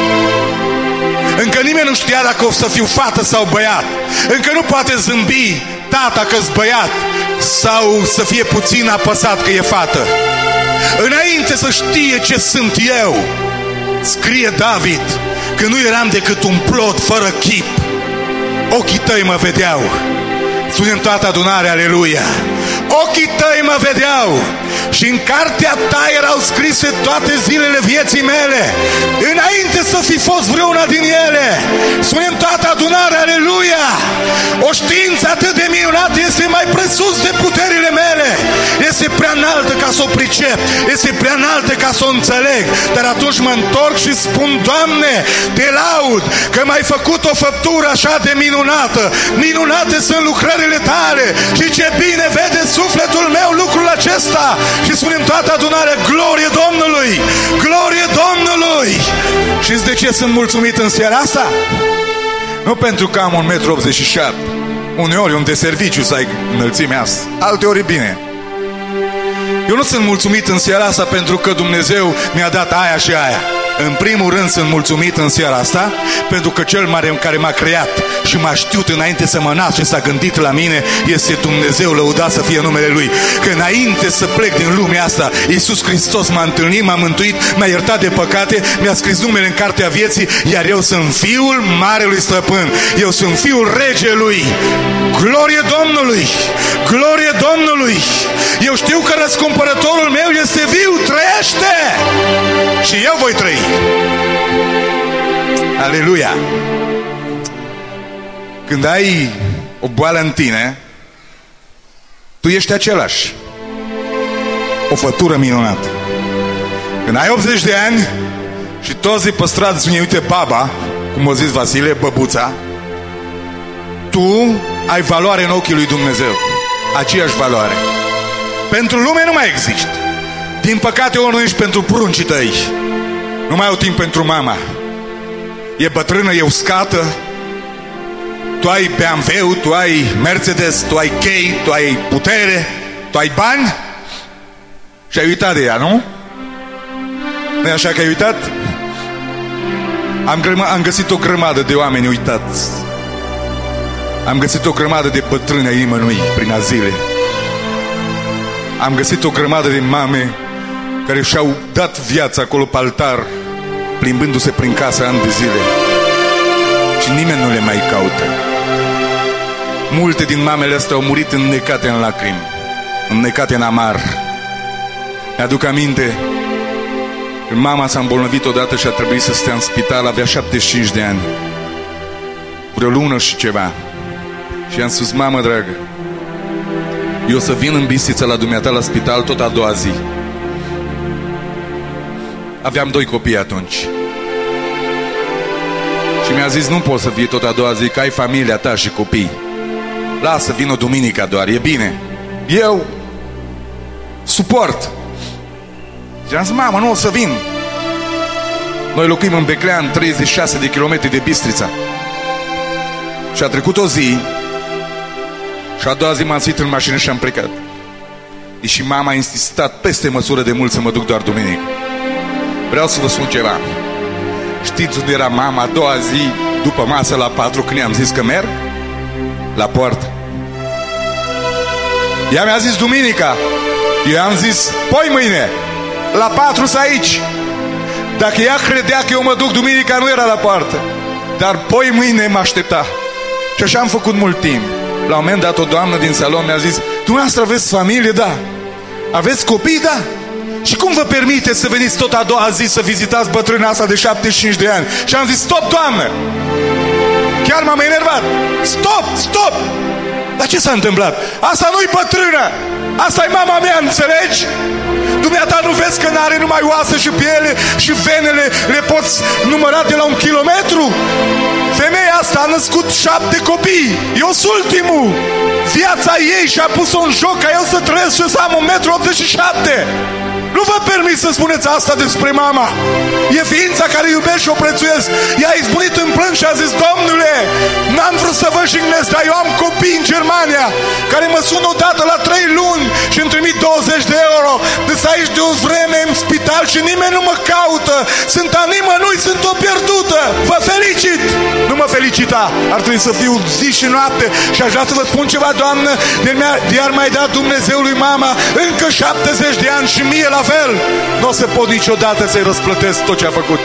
Încă nimeni nu știa dacă o să fiu fată sau băiat. Încă nu poate zâmbi tata că-s băiat sau să fie puțin apăsat că e fată. Înainte să știe ce sunt eu, scrie David, că nu eram decât un plot fără chip. Ochii tăi mă vedeau. Spunem toată adunarea: aleluia! ochii tăi mă vedeau și în cartea ta erau scrise toate zilele vieții mele, înainte să fi fost vreuna din ele. Spunem toată adunarea, aleluia! O știință atât de minunată este mai presus de puterile mele. Este prea înaltă ca să o pricep, este prea înaltă ca să o înțeleg. Dar atunci mă întorc și spun: Doamne, te laud că m-ai făcut o făptură așa de minunată. Minunate sunt lucrările tale și ce bine vede sufletul meu lucrul acesta. Și spunem toată adunarea: glorie Domnului, glorie Domnului! Știți de ce sunt mulțumit în seara asta? Nu pentru că am un metru optzeci și șapte. Uneori un de serviciu să ai înălțimea asta, alteori bine. Eu nu sunt mulțumit în seara asta pentru că Dumnezeu mi-a dat aia și aia. În primul rând sunt mulțumit în seara asta pentru că Cel mare care m-a creat și m-a știut înainte să mă nasc și s-a gândit la mine este Dumnezeu, lăudat să fie numele Lui. Că înainte să plec din lumea asta, Iisus Hristos m-a întâlnit, m-a mântuit, m-a iertat de păcate, mi-a scris numele în cartea vieții, iar eu sunt Fiul Marelui Stăpân. Eu sunt Fiul Regelui. Glorie Domnului! Glorie Domnului! Eu știu că răscumpărătorul meu este viu, trăiește! Și eu voi trăi. Aleluia! Când ai o boală în tine, tu ești același. O făptură minunată. Când ai optzeci de ani și toți îi păstrați spune: uite baba, cum a zis Vasile, băbuța, tu ai valoare în ochii lui Dumnezeu. Aceeași valoare. Pentru lume nu mai există. Din păcate o nu ești pentru pruncii tăi. Nu mai au timp pentru mama. E bătrână, e uscată. Tu ai B M W, tu ai Mercedes, tu ai chei, tu ai putere, tu ai bani și ai uitat de ea, nu? Nu-i așa că ai uitat? Am, grăma, am găsit o grămadă de oameni uitați. Am găsit o grămadă de bătrâni ai nimănui prin azile. Am găsit o grămadă de mame care și-au dat viața acolo pe altar, plimbându-se prin casă ani de zile. Și nimeni nu le mai caută. Multe din mamele astea au murit înnecate în lacrimi, înnecate în amar. Mi-aduc aminte când mama s-a îmbolnăvit odată și a trebuit să stea în spital, avea șaptezeci și cinci de ani. Vreo lună și ceva. Și am spus: mamă dragă, eu o să vin în Bistrița la dumneata la spital tot a doua zi. Aveam doi copii atunci. Și mi-a zis: nu poți să vii tot a doua zi, că ai familia ta și copii. Lasă, vin o duminică doar, e bine. Eu suport. Și am zis: mamă, nu o să vin. Noi locuim în Beclean, treizeci și șase de kilometri de Bistrița. Și a trecut o zi și a doua zi m-am suit în mașină și am plecat. Și mama a insistat peste măsură de mult să mă duc doar duminică. Vreau să vă spun ceva. Știți unde era mama a doua zi după masă la patru când i-am zis că merg? La poartă. Ea mi-a zis duminica. Eu am zis: poi mâine la patru să aici. Dacă ea credea că eu mă duc duminica, nu era la poartă. Dar poi mâine mă aștepta. Și așa am făcut mult timp. La un moment dat o doamnă din salon mi-a zis: dumneavoastră aveți familie? Da. Aveți copii? Da. Și cum vă permiteți să veniți tot a doua zi să vizitați bătrâna asta de șaptezeci și cinci de ani? Și am zis: stop, doamnă! Chiar m-am enervat. Stop, stop! Dar ce s-a întâmplat? Asta nu-i bătrână! Asta-i mama mea, înțelegi? Dumneata nu vezi că n-are numai oasă și piele și venele le poți număra de la un kilometru? Femeia asta a născut șapte copii. Eu sunt ultimul. Viața ei și-a pus-o în joc ca eu să trăiesc și să am un metru optzeci și șapte. Nu vă permit să spuneți asta despre mama. E ființa care iubesc și o prețuiesc. Ea a izbunit în plâns și a zis: domnule, n-am vrut să vă jignesc, dar eu am copii în Germania care mă sună odată la trei luni și îmi trimit douăzeci de euro. Deci aici de o vreme în spital și nimeni nu mă caută. Sunt a nimănui, sunt o pierdută. Vă felicit! Nu mă felicita. Ar trebui să fiu zi și noapte. Și aș vrea să vă spun ceva, doamnă, de i-ar mai dat Dumnezeu lui mama încă șaptezeci de ani și mie la fel. Nu o să pot niciodată să-i răsplătesc tot ce a făcut.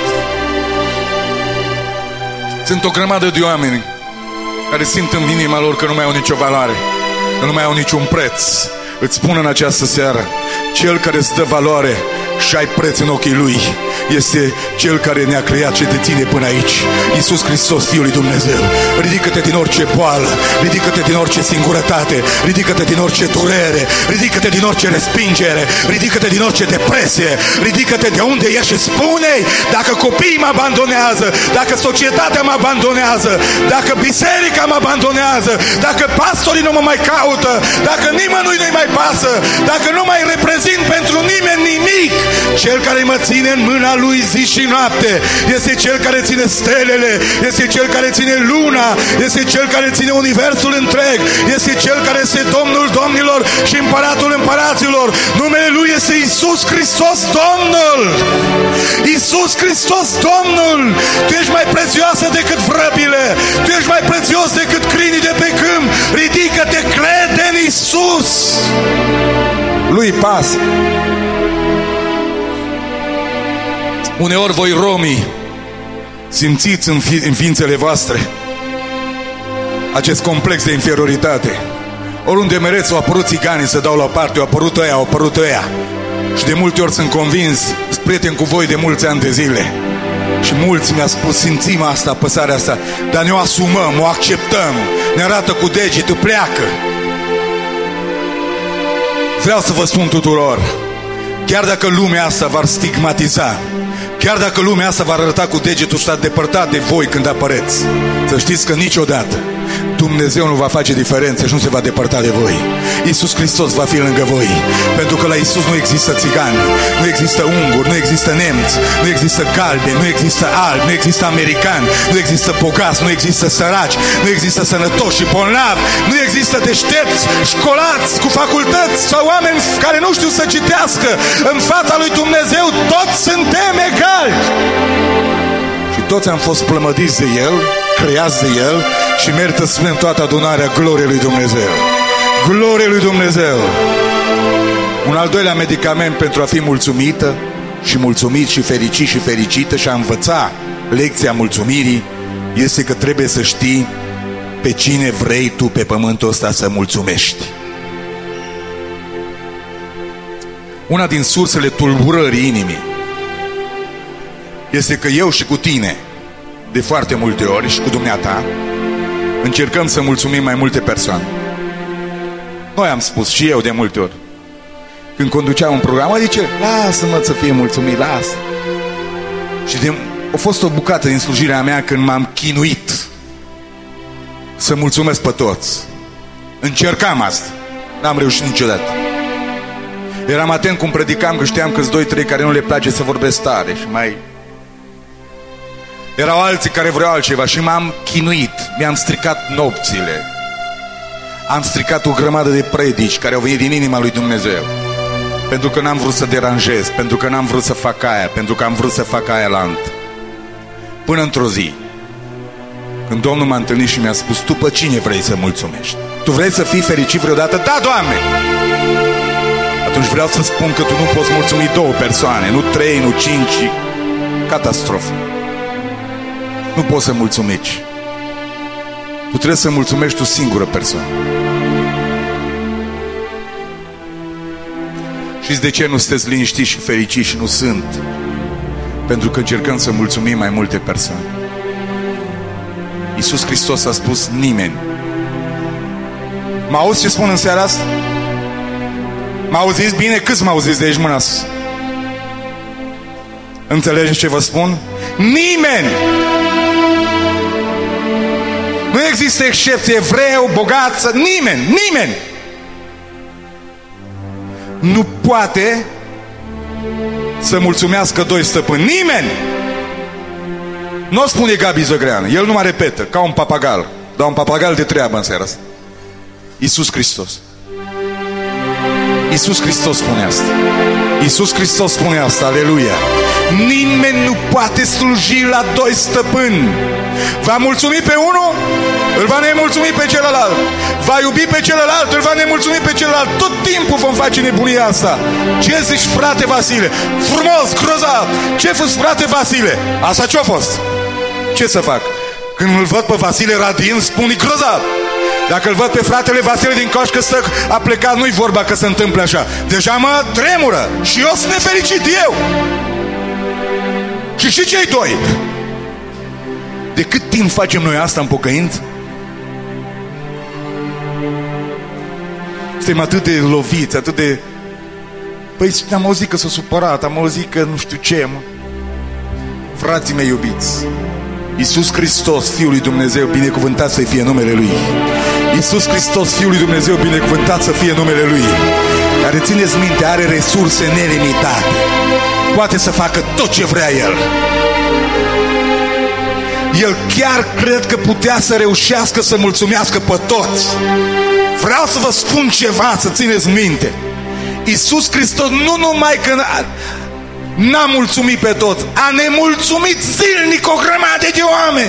Sunt o grămadă de oameni care simt în inima lor că nu mai au nicio valoare, că nu mai au niciun preț. îți spun în această seară, Cel care îți dă valoare și ai preț în ochii Lui este Cel care ne-a creat și te ține până aici, Iisus Hristos, Fiul lui Dumnezeu. Ridică-te din orice boală, ridică-te din orice singurătate, ridică-te din orice durere, ridică-te din orice respingere, ridică-te din orice depresie, ridică-te de unde ești și spune-i: dacă copiii mă abandonează, dacă societatea mă abandonează, dacă biserica mă abandonează, dacă pastorii nu mă mai caută, dacă nimănui nu-i mai pasă, dacă nu mai reprezint pentru nimeni nimic, Cel care mă ține în mâna Lui zi și noapte este Cel care ține stelele, este Cel care ține luna, este Cel care ține universul întreg, este Cel care este Domnul domnilor și Împăratul împăraților. Numele Lui este Iisus Hristos Domnul. Iisus Hristos Domnul. Tu ești mai prețioasă decât vrăbile, tu ești mai prețios decât crinii de pe câmp. Ridică-te, crede în Iisus. Lui pasă. Uneori voi romii simțiți în, fi, în ființele voastre acest complex de inferioritate. Oriunde mereți au apărut țiganii să dau la o parte, au apărut ăia, au apărut ăia. Și de multe ori sunt convins, sunt prieten cu voi de mulți ani de zile. Și mulți mi-a spus, simțim asta, apăsarea asta, dar ne o asumăm, o acceptăm. Ne arată cu degetul, pleacă. Vreau să vă spun tuturor, chiar dacă lumea asta v-ar stigmatiza, chiar dacă lumea asta v-ar arăta cu degetul și s-ar depărta de voi când apăreți, să știți că niciodată Dumnezeu nu va face diferențe și nu se va depărta de voi. Iisus Hristos va fi lângă voi, pentru că la Iisus nu există țigani, nu există unguri, nu există nemți, nu există galbeni, nu există albi, nu există americani, nu există bogați, nu există săraci, nu există sănătoși și bolnavi, nu există deștepți, școlați cu facultăți sau oameni care nu știu să citească. În fața lui Dumnezeu toți suntem egali. Și toți am fost plămădiți de El, creați de El și merită să spunem toată adunarea gloriei lui Dumnezeu. Glorie lui Dumnezeu. Un al doilea medicament pentru a fi mulțumită și mulțumit și fericit și fericită și a învăța lecția mulțumirii este că trebuie să știi pe cine vrei tu pe pământul ăsta să mulțumești. Una din sursele tulburării inimii este că eu și cu tine, de foarte multe ori, și cu dumneata, încercăm să mulțumim mai multe persoane. Noi am spus, și eu de multe ori, când conduceam un program, zice, lasă-mă să fie mulțumit, lasă. Și de, a fost o bucată din slujirea mea când m-am chinuit să mulțumesc pe toți. Încercam asta, n-am reușit niciodată. Eram atent cum predicam, că știam că-s doi, trei care nu le place să vorbesc tare și mai... Erau alții care vreau altceva și m-am chinuit, mi-am stricat nopțile. Am stricat o grămadă de predici care au venit din inima lui Dumnezeu. Pentru că n-am vrut să deranjez, pentru că n-am vrut să fac aia, pentru că am vrut să fac aia la ant. Până într-o zi, când Domnul m-a întâlnit și mi-a spus, tu pe cine vrei să mulțumești? Tu vrei să fii fericit vreodată? Da, Doamne! Atunci vreau să spun că tu nu poți mulțumi două persoane, nu trei, nu cinci, catastrofă. Nu poți să mulțumești. Tu trebuie să mulțumești o singură persoană. Știți de ce nu sunteți liniștiți și fericiți și nu sunt? Pentru că încercăm să mulțumim mai multe persoane. Iisus Hristos a spus nimeni. Mă auzi ce spun în seara asta? Mă auziți bine? Câți mă auziți de aici mâna sus? Înțelegeți ce vă spun? Nimeni! Nu există excepție, evreu, bogat, nimeni, nimeni nu poate să mulțumească doi stăpâni. Nimeni! Nu o spune Gabi Zăgreanu, el nu mă repetă, ca un papagal, dar un papagal de treabă în seara asta. Iisus Hristos. Iisus Hristos spune asta. Iisus Hristos spune asta, aleluia. Nimeni nu poate sluji la doi stăpâni. Va mulțumi pe unul, îl va nemulțumi pe celălalt. Va iubi pe celălalt, îl va nemulțumi pe celălalt. Tot timpul vom face nebunia asta. Ce zici, frate Vasile? Frumos, grozav. Ce fost, frate Vasile? Asta ce-a fost? Ce să fac? Când îl văd pe Vasile radiant, spun, e grozav. Dacă îl văd pe fratele Vasile din Coș că stă, a plecat, nu-i vorba că se întâmplă așa. Deja mă tremură și eu sunt nefericit, eu. Și și cei doi. De cât timp facem noi asta în pocăință? Suntem atât de loviți, atât de... Păi am auzit că s-a supărat, am auzit că nu știu ce, mă. Frații mei iubiți, Iisus Hristos, Fiul lui Dumnezeu, binecuvântat să fie numele Lui. Iisus Hristos, Fiul lui Dumnezeu, binecuvântat să fie numele Lui, care, țineți minte, are resurse nelimitate. Poate să facă tot ce vrea El. El chiar cred că putea să reușească să mulțumească pe toți. Vreau să vă spun ceva, să țineți minte. Iisus Hristos nu numai că n-a mulțumit pe toți, a nemulțumit zilnic o grămadă de oameni.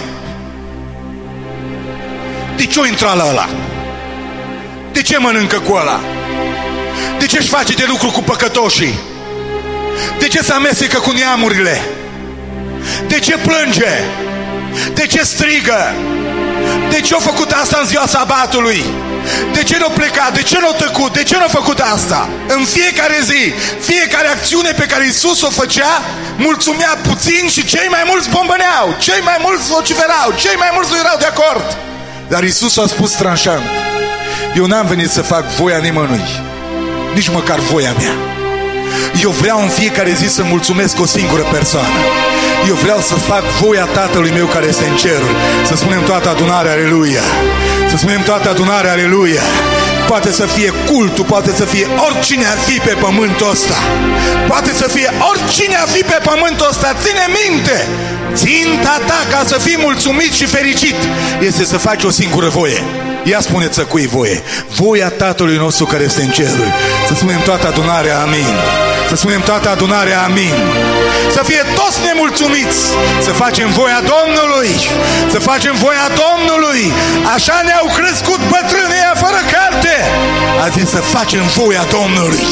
De ce o intra la ăla? De ce mănâncă cu ăla? De ce își face de lucru cu păcătoșii? De ce se amestecă cu neamurile? De ce plânge? De ce strigă? De ce a făcut asta în ziua sabatului? De ce nu a plecat? De ce nu a tăcut? De ce nu a făcut asta? În fiecare zi, fiecare acțiune pe care Iisus o făcea, mulțumea puțin și cei mai mulți bombăneau, cei mai mulți vociferau, cei mai mulți nu erau de acord. Dar Iisus a spus tranșant: eu n-am venit să fac voia nimănui, nici măcar voia mea. Eu vreau în fiecare zi să mulțumesc o singură persoană. Eu vreau să fac voia Tatălui meu care este în cer. Să spunem toată adunarea aleluia. Să spunem toată adunarea aleluia. Poate să fie cultul, poate să fie oricine ar fi pe pământul ăsta. Poate să fie oricine ar fi pe pământul ăsta. Ține minte, ținta ta ca să fii mulțumit și fericit este să faci o singură voie. Ia spuneți-să cui voie? Voia Tatălui nostru care este în ceruri. Să spunem toată adunarea amin. Să spunem toată adunarea amin. Să fie toți nemulțumiți. Să facem voia Domnului. Să facem voia Domnului. Așa ne-au crescut bătrânii fără carte. A zis să facem voia Domnului.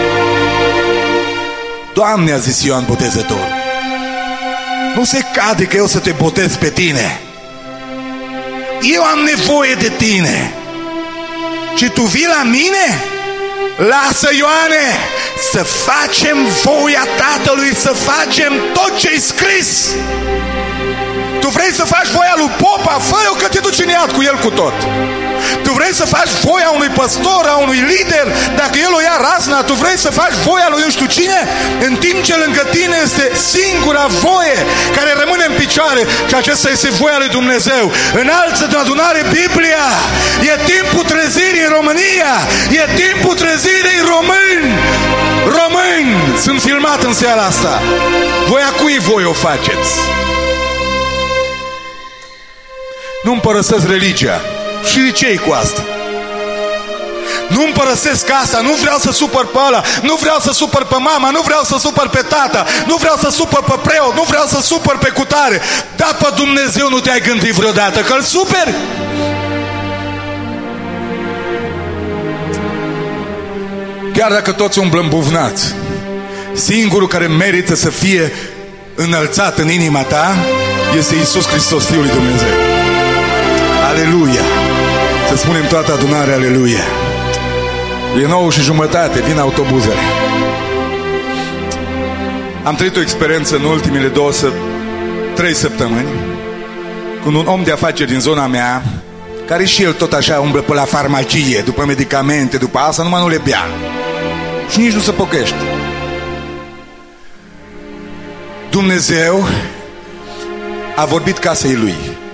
Doamne, a zis Ioan Botezător, nu se cade că eu să te botez pe tine. Eu am nevoie de tine și tu vii la mine? Lasă, Ioane, să facem voia Tatălui, să facem tot ce-i scris. Tu vrei să faci voia lui Popa? Fă-o că te duci în iad cu el cu tot. Tu vrei să faci voia unui păstor, a unui lider, dacă el o ia razna? Tu vrei să faci voia lui nu știu cine? În timp ce lângă tine este singura voie care rămâne în picioare, și acesta este voia lui Dumnezeu. Înalță de adunare Biblia. E timpul trezirii în România. E timpul trezirii români. Români! Sunt filmat în seara asta. Voia cui voi o faceți? Nu-mi părăsesc religia. Și de ce-i cu asta? Nu-mi părăsesc casa, nu vreau să supăr pe ăla, nu vreau să supăr pe mama, nu vreau să supăr pe tata, nu vreau să supăr pe preot, nu vreau să supăr pe cutare. Dar pe Dumnezeu nu te-ai gândit vreodată că îl superi? Chiar dacă toți umblăm buvnați, singurul care merită să fie înălțat în inima ta este Iisus Hristos, Fiul lui Dumnezeu. Aleluia! Să spunem toată adunarea aleluia! E nouă și jumătate, vin autobuzele. Am trăit o experiență în ultimele două, trei săptămâni cu un om de afaceri din zona mea, care și el tot așa umblă pe la farmacie, după medicamente, după asta, numai nu le bea. Și nici nu se pocăiește. Dumnezeu a vorbit casei lui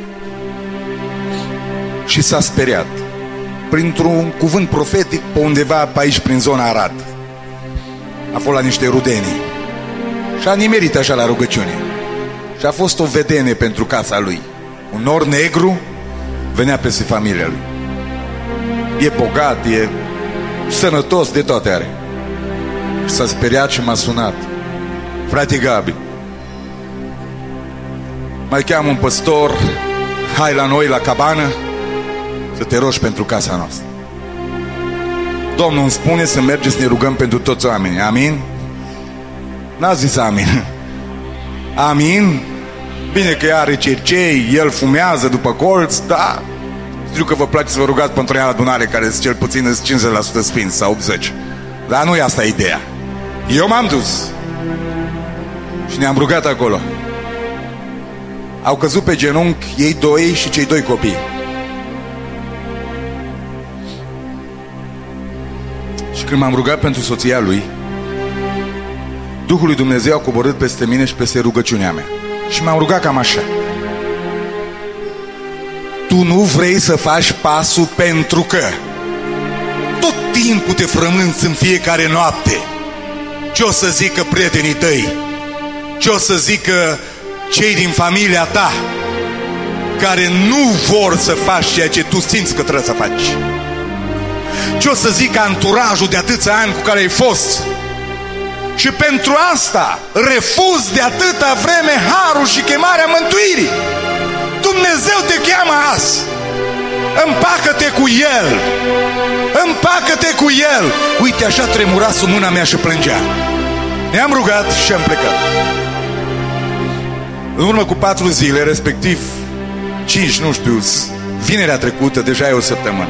și s-a speriat printr-un cuvânt profetic pe undeva pe aici, prin zona Arad. A fost la niște rudenii și a nimerit așa la rugăciune și a fost o vedenie pentru casa lui. Un nor negru venea peste familia lui. E bogat, e sănătos, de toate are. Și s-a speriat și m-a sunat: frate Gabi, mai cheamă un păstor, hai la noi la cabană să te rogi pentru casa noastră. Domnul îmi spune să mergem să ne rugăm pentru toți oamenii. Amin? N-a zis amin. Amin? Bine că are cercei, el fumează după colț, da, Știu că vă place să vă rugați pentru ea adunare care sunt cel puțin cincizeci la sută spins sau optzeci la sută. Dar nu e asta ideea. Eu m-am dus și ne-am rugat acolo. Au căzut pe genunchi ei doi și cei doi copii. Și când m-am rugat pentru soția lui, Duhul lui Dumnezeu a coborât peste mine și peste rugăciunea mea. Și m-am rugat cam așa: tu nu vrei să faci pasul pentru că tot timpul te frămânți în fiecare noapte. Ce o să zică prietenii tăi? Ce o să zică cei din familia ta care nu vor să faci ceea ce tu simți că trebuie să faci? Ce o să zică anturajul de atâția ani cu care ai fost? Și pentru asta refuz de atâta vreme harul și chemarea mântuirii. Dumnezeu te cheamă azi. Împacă-te cu El. Împacă-te cu El. Uite, așa tremura sub mâna mea și plângea. Ne-am rugat și am plecat. În urmă cu patru zile, respectiv cinci, nu știu, vinerea trecută, deja e o săptămână,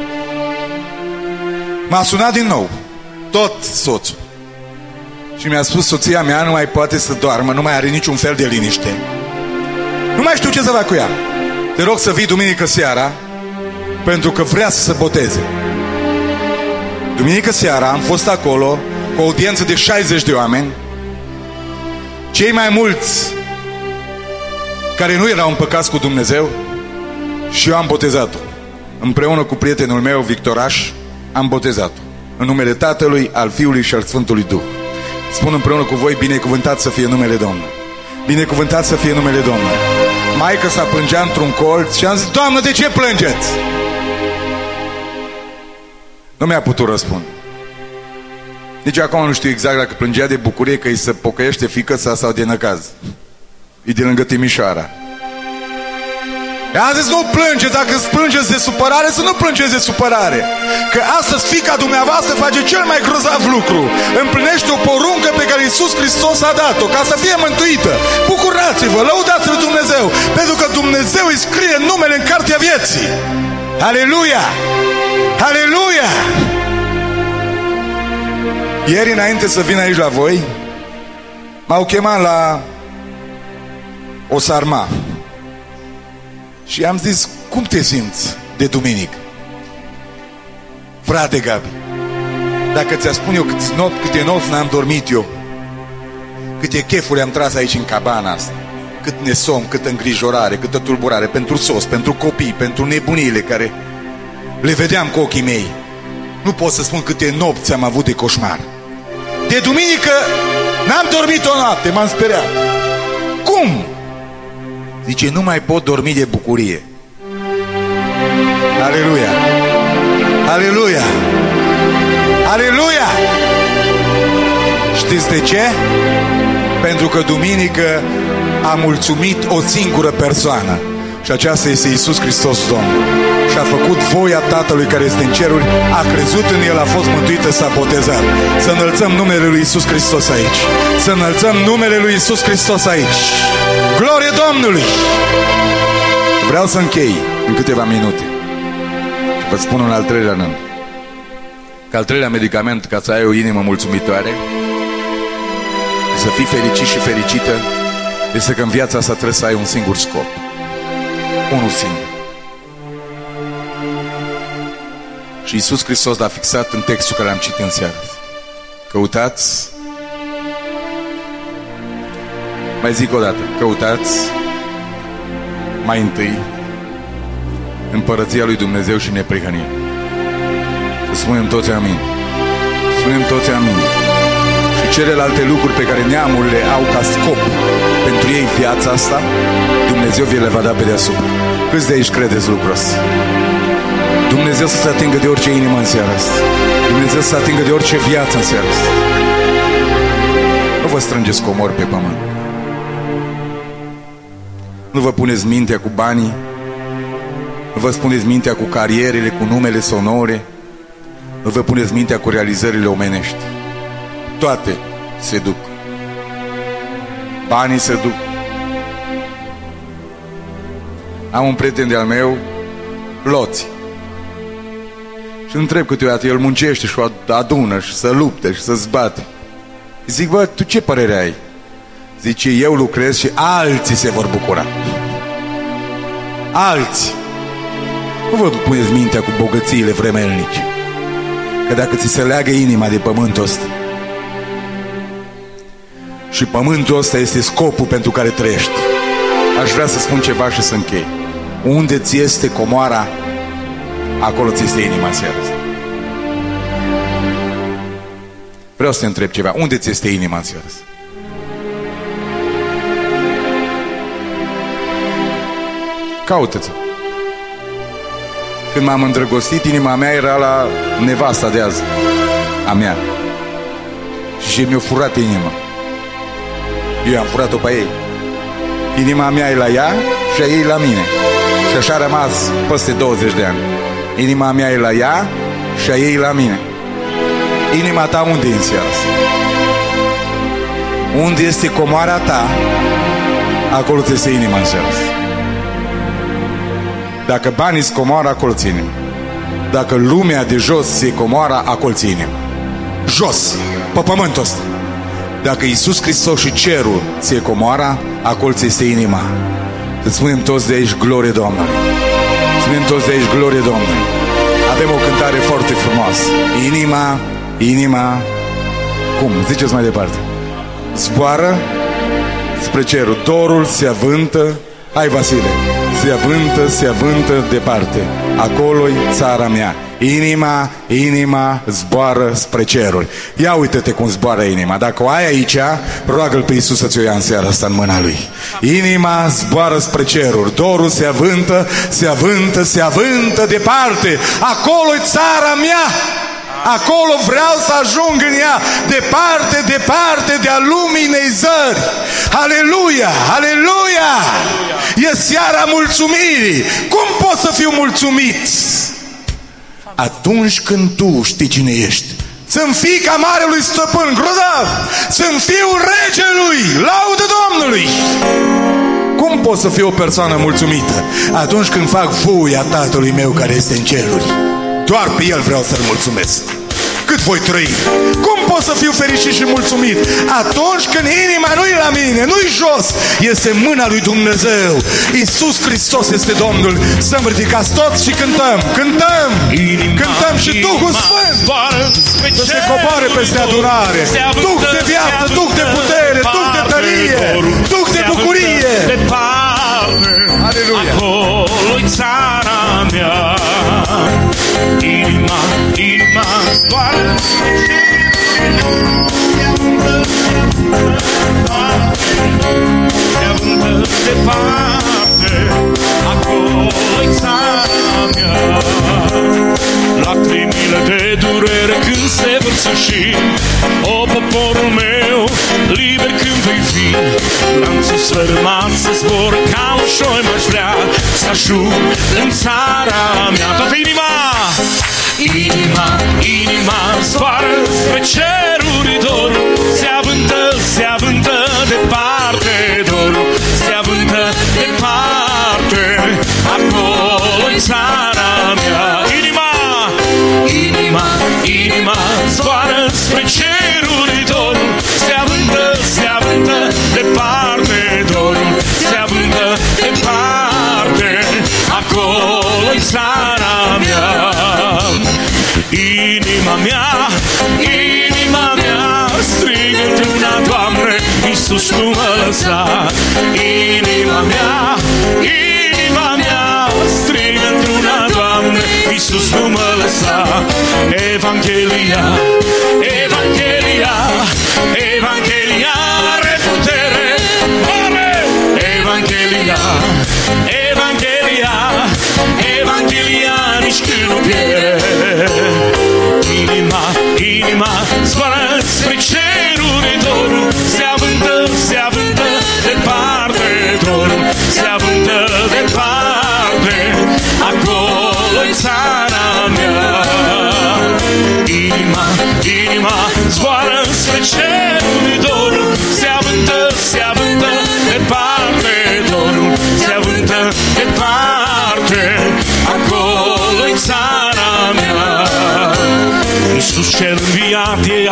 m-a sunat din nou tot soțul și mi-a spus: soția mea nu mai poate să doarmă, nu mai are niciun fel de liniște, nu mai știu ce să fac cu ea. Te rog să vii duminică seara, pentru că vrea să se boteze. Duminică seara am fost acolo cu o audiență de șaizeci de oameni, cei mai mulți care nu erau împăcați cu Dumnezeu, și eu am botezat-o. Împreună cu prietenul meu, Victoraș, am botezat-o în numele Tatălui, al Fiului și al Sfântului Duh. Spun împreună cu voi: binecuvântat să fie numele Domnului. Binecuvântat să fie numele Domnului. Maica s-a plângea într-un colț și am zis: Doamnă, de ce plângeți? Nu mi-a putut răspunde. Nici acum nu știu exact dacă plângea de bucurie că îi se pocăiește fiică-sa sau de năcaz. E de lângă Timișoara. I-am zis: nu plângeți, dacă îți plângeți de supărare, să nu plângeți de supărare, că astăzi fiica dumneavoastră face cel mai grozav lucru. Împlinește o poruncă pe care Iisus Hristos a dat-o ca să fie mântuită. Bucurați-vă, lăudați-L Dumnezeu, pentru că Dumnezeu îi scrie numele în cartea vieții. Aleluia! Aleluia! Ieri, înainte să vin aici la voi, m-au chemat la o sarma și am zis: cum te simți de duminică? Frate Gabi, dacă ți-a spun eu câte nopți, câte nopți n-am dormit eu, câte chefuri am tras aici în cabana asta, cât nesom, câtă îngrijorare, câtă tulburare pentru sos, pentru copii, pentru nebunile care le vedeam cu ochii mei, nu pot să spun câte nopți am avut de coșmar. De duminică n-am dormit o noapte, m-am speriat. Cum? Zice: nu mai pot dormi de bucurie. Aleluia! Aleluia! Aleluia! Știți de ce? Pentru că duminică a mulțumit o singură persoană, și aceasta este Iisus Hristos Domnul. Și a făcut voia Tatălui care este în ceruri, a crezut în El, a fost mântuită, s-a botezat. Să înălțăm numele Lui Iisus Hristos aici. Să înălțăm numele Lui Iisus Hristos aici. Glorie Domnului! Vreau să închei în câteva minute și vă spun un al treilea rând că al treilea medicament ca să ai o inimă mulțumitoare, să fii fericit și fericită, este că în viața asta trebuie să ai un singur scop. Unul singur. Și Iisus Hristos l-a fixat în textul care l-am citit în seara. Căutați, mai zic o dată, căutați mai întâi împărăția lui Dumnezeu și neprihănire. Să spunem toți amin. Spunem toți amin. Și celelalte lucruri pe care neamurile au ca scop pentru ei viața asta, Dumnezeu vi le va da pe deasupra. Câți de aici credeți lucrul ăsta? Dumnezeu să se atingă de orice inimă în seara asta. Dumnezeu să se atingă de orice viață în seara asta. Nu vă strângeți comori pe pământ. Nu vă puneți mintea cu banii. Nu vă puneți mintea cu carierele, cu numele sonore. Nu vă puneți mintea cu realizările omenești. Toate se duc. Banii se duc. Am un prieten de-al meu loți. Și întreb câteodată, el muncește și o adună și să lupte și să zbate. Zic, bă, tu ce părere ai? Zice, eu lucrez și alții se vor bucura. Alții. Nu vă puneți mintea cu bogățiile vremelnice, că dacă ți se leagă inima de pământul ăsta, și pământul ăsta este scopul pentru care trăiești, aș vrea să spun ceva și să închei. Unde ți este comoara, acolo ți este inima în seara asta. Vreau să te întreb ceva. Unde ți este inima în seara asta? Caută-ți-o. Când m-am îndrăgostit, inima mea era la nevasta de azi, a mea. Și mi-a furat inima. Eu am furat-o pe ei. Inima mea e la ea și a ei la mine. Și așa a rămas peste douăzeci de ani. Inima mea e la ea și a ei la mine. Inima ta unde e în seara asta? Unde este comoara ta, acolo ți este inima în seara asta. Dacă banii ți comoara, acolo ți inima. Dacă lumea de jos ți comoara, acolo ți inima. Jos, pe pământul ăsta. Dacă Iisus Hristos și cerul ți-e comoara, acolo ți este inima. Să spunem toți de aici, glorie Domnului. Spunem toți de aici, glorie Domnului. Avem o cântare foarte frumoasă. Inima, inima. Cum? Ziceți mai departe. Zboară spre cerul. Dorul se avântă. Hai, Vasile. Se avântă, se avântă departe. Acolo-i țara mea. Inima, inima zboară spre ceruri. Ia uite-te cum zboară inima. Dacă o ai aici, roagă-L pe Iisus să ți-o ia în seara asta în mâna Lui. Inima zboară spre ceruri. Dorul se avântă, se avântă, se avântă departe. Acolo-i țara mea. Acolo vreau să ajung în ea. Departe, departe de-a luminei zări. Aleluia, aleluia. E seara mulțumirii. Cum poți să fiu mulțumit? Atunci când tu știi cine ești. Sunt fiica Marelui Stăpân, grozav. Sunt fiul Regelui, laudă Domnului. Cum pot să fiu o persoană mulțumită? Atunci când fac voia Tatălui meu care este în ceruri. Doar pe El vreau să-L mulțumesc. Cât voi trăi? Cum pot să fiu fericit și mulțumit? Atunci când inima nu e la mine, nu-i jos, este în mâna lui Dumnezeu. Iisus Hristos este Domnul. Să-mi ridicați toți și cântăm. Cântăm! Inima, cântăm și Duhul Sfânt să se coboare peste adunare. Duh de viață, Duh de putere, Duh de tărie, Duh de bucurie. Aleluia! Acolo-i țara mea. Inima, inima zboară spre ceruri. Se avântă departe. Acolo-i țara mea. Lacrimile de durere când se vor sfârși. O, poporul meu, liber când vei fi. Lanțul sfărâmat să zbor ca un șoi. M-aș vrea să ajung în țara mea. Toată inima, inima, inima zboară spre ceruri. Dorul se avântă, se avântă departe. Dorul se avântă departe. Acolo-i țara mea. Inima, inima, inima zboară spre ceruri. Dorul se avântă, se avântă departe. Dorul se avântă departe. Acolo-i țara mea. Inima mea, inima mea strigă într-una, Doamne, Iisus nu mă lăsa. Inima mea, inima mea strigă într-una, Doamne, Iisus nu mă lăsa. Evanghelia, Evanghelia, Evanghelia are putere. Evanghelia, Evanghelia, Evanghelia nici când nu pierde. Inima, inima zboară spre ceruri. Dorul se avântă, se avântă departe. Dorul se avântă departe. Acolo-i țara mea. Inima, inima zboară spre ceruri. Dorul se avântă, se avântă departe. Dorul se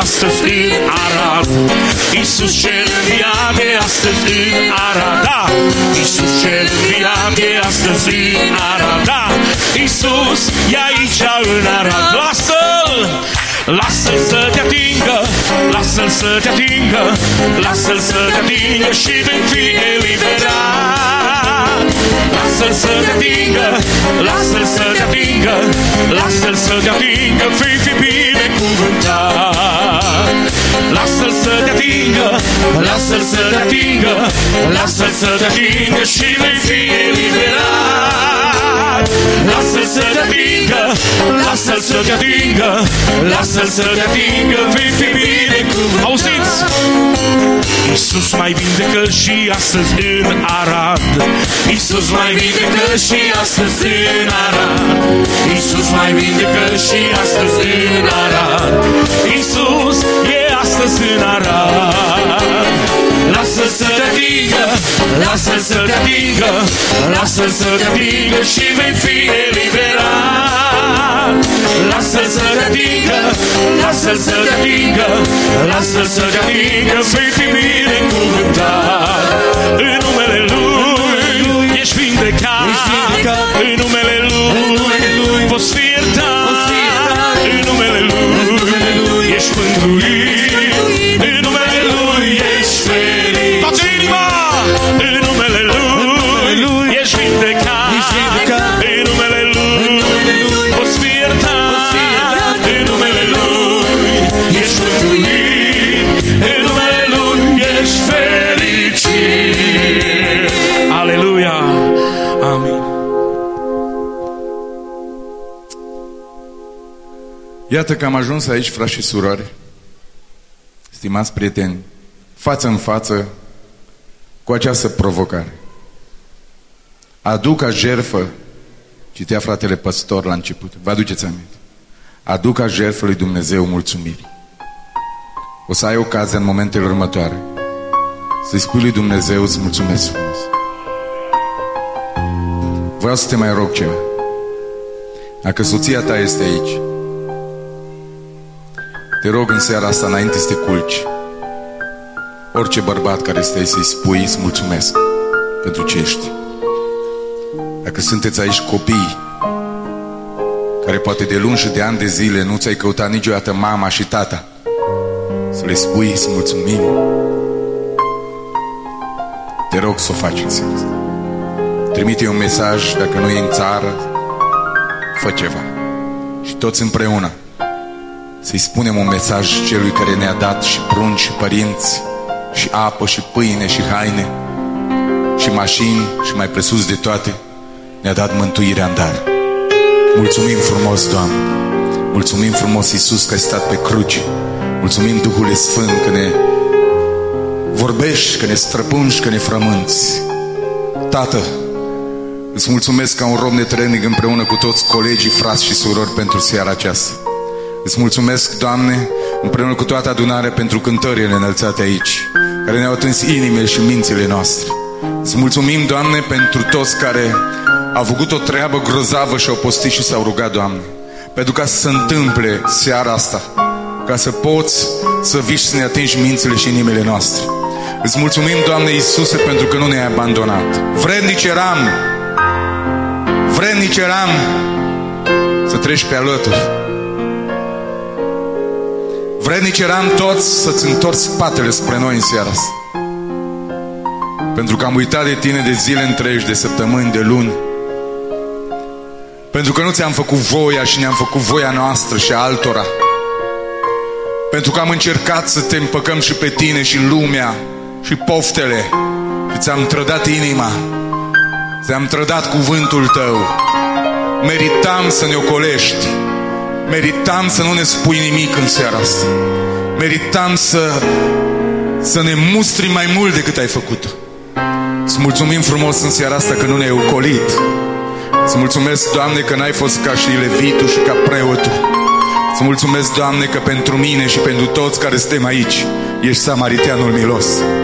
astăzi în Arad. Iisus cel înviat e astăzi în Arad. Da! Iisus cel înviat e astăzi în Arad. Da! Iisus e aici în Arad. Lasă-l! Lasă-l să te atingă, lasă-l să te atingă, lasă-l să te atingă și vei fi eliberat. Lasă-l să te atingă, lasă-l să te atingă, lasă-l să te atingă, vei fi binecuvântat. Lasă-l să te atingă, lasă-l să te atingă, lasă-l să te atingă și vei fi eliberat. Lasă-l să te atingă, lasă-l să te atingă, lasă-l să te atingă, vei fi binecuvântat. Auziți? Iisus mai vindecă și astăzi în Arad. Iisus mai vindecă și astăzi în Arad. Iisus mai vindecă și astăzi în Arad. Iisus e astăzi în Arad. Lasă-l să te atingă, lasă-l să te atingă, lasă-l să te atingă și vei fi eliberat. Lasă-l să te atingă, lasă-l să te atingă, lasă-l să te atingă, vei fi binecuvântat. În numele Lui ești vindecat, în numele Lui poți fi iertat, în numele Lui ești mântuit, în numele Lui ești ferit. Toată inima! În numele Lui ești vindecat, în numele Lui poți fi iertat, în numele Lui ești mântuit, în numele Lui ești fericit. Aleluia! Amin. Iată că am ajuns aici, frați și surori, stimați prieteni, față în față cu această provocare. Aduc ca jertfă, citea fratele păstor la început, vă aduceți aminte, aduc ca jertfă lui Dumnezeu mulțumiri. O să ai ocazia în momentele următoare să-i spui lui Dumnezeu, îți mulțumesc frumos. Vreau să te mai rog ceva. Dacă soția ta este aici, te rog în seara asta, înainte să te culci, orice bărbat care este aici, să-i spui, îți mulțumesc pentru ce ești. Dacă sunteți aici copii care poate de luni și de ani de zile nu ți-ai căutat niciodată mama și tata, să le spui, îți mulțumim. Te rog să o faci în seara asta. Trimite un mesaj, dacă nu e în țară, fă ceva. Și toți împreună să-i spunem un mesaj celui care ne-a dat și prunci și părinți, și apă și pâine și haine și mașini și mai presus de toate ne-a dat mântuirea în dar. Mulțumim frumos, Doamne. Mulțumim frumos, Iisus, că ai stat pe cruce. Mulțumim, Duhule Sfânt, că ne vorbești, că ne străpungi, că ne frămânți. Tată, îți mulțumesc ca un rob netrebnic împreună cu toți colegii, frați și surori pentru seara aceasta. Îți mulțumesc, Doamne, împreună cu toată adunarea pentru cântările înălțate aici, care ne-au atins inimile și mințile noastre. Îți mulțumim, Doamne, pentru toți care au făcut o treabă grozavă și au postit și s-au rugat, Doamne, pentru ca să se întâmple seara asta, ca să poți să vii și să ne atingi mințile și inimile noastre. Îți mulțumim, Doamne Iisuse, pentru că nu ne-ai abandonat. Vrednici eram, vrednici eram să treci pe alături. Vrednici eram toți să-ți întorci spatele spre noi în seara asta. Pentru că am uitat de tine de zile întregi, de săptămâni, de luni. Pentru că nu ți-am făcut voia și ne-am făcut voia noastră și a altora. Pentru că am încercat să te împăcăm și pe tine și lumea și poftele și ți-am trădat inima, ți-am trădat cuvântul tău. Meritam să ne ocolești, meritam să nu ne spui nimic în seara asta, meritam să să ne mustri mai mult decât ai făcut. Îți mulțumim frumos în seara asta că nu ne-ai ocolit. Îți mulțumesc, Doamne, că n-ai fost ca și levitul și ca preotul. Îți mulțumesc, Doamne, că pentru mine și pentru toți care suntem aici ești samariteanul milos.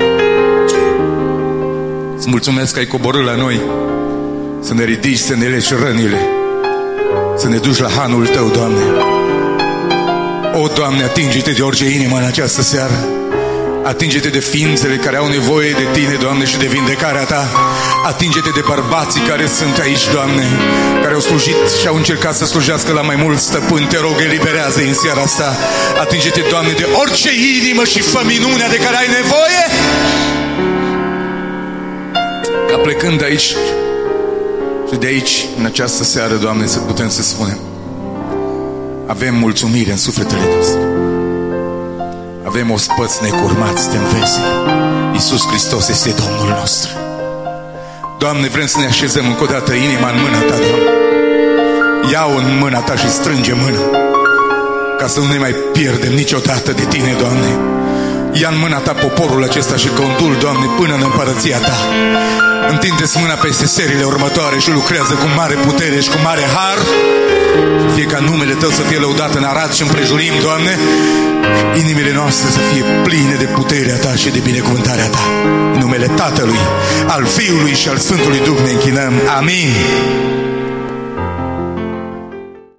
Îți mulțumesc că ai coborât la noi să ne ridici, să ne legi rănile, să ne duci la hanul tău, Doamne. O, Doamne, atinge-te de orice inimă în această seară. Atinge-te de ființele care au nevoie de Tine, Doamne, și de vindecarea Ta. Atinge-te de bărbații care sunt aici, Doamne, care au slujit și au încercat să slujească la mai mulți stăpâni. Te rog, eliberează-i în seara asta. Atinge-te, Doamne, de orice inimă și fă minunea de care ai nevoie, ca plecând de aici și de aici, în această seară, Doamne, să putem să spunem: avem mulțumire în sufletele noastre. Avem ospăți necurmați, te învezi. Iisus Hristos este Domnul nostru. Doamne, vrem să ne așezăm încă o dată inima în mâna Ta, Doamne. Ia-o în mâna Ta și strânge mâna, ca să nu ne mai pierdem niciodată de Tine, Doamne. Ia în mâna Ta poporul acesta și condu-l, Doamne, până în împărăția Ta. Întinde-ți mâna peste seriile următoare și lucrează cu mare putere și cu mare har. Fie ca numele Tău să fie lăudat în Arad și împrejurim, Doamne. Inimile noastre să fie pline de puterea Ta și de binecuvântarea Ta. În numele Tatălui, al Fiului și al Sfântului Duh ne închinăm. Amin.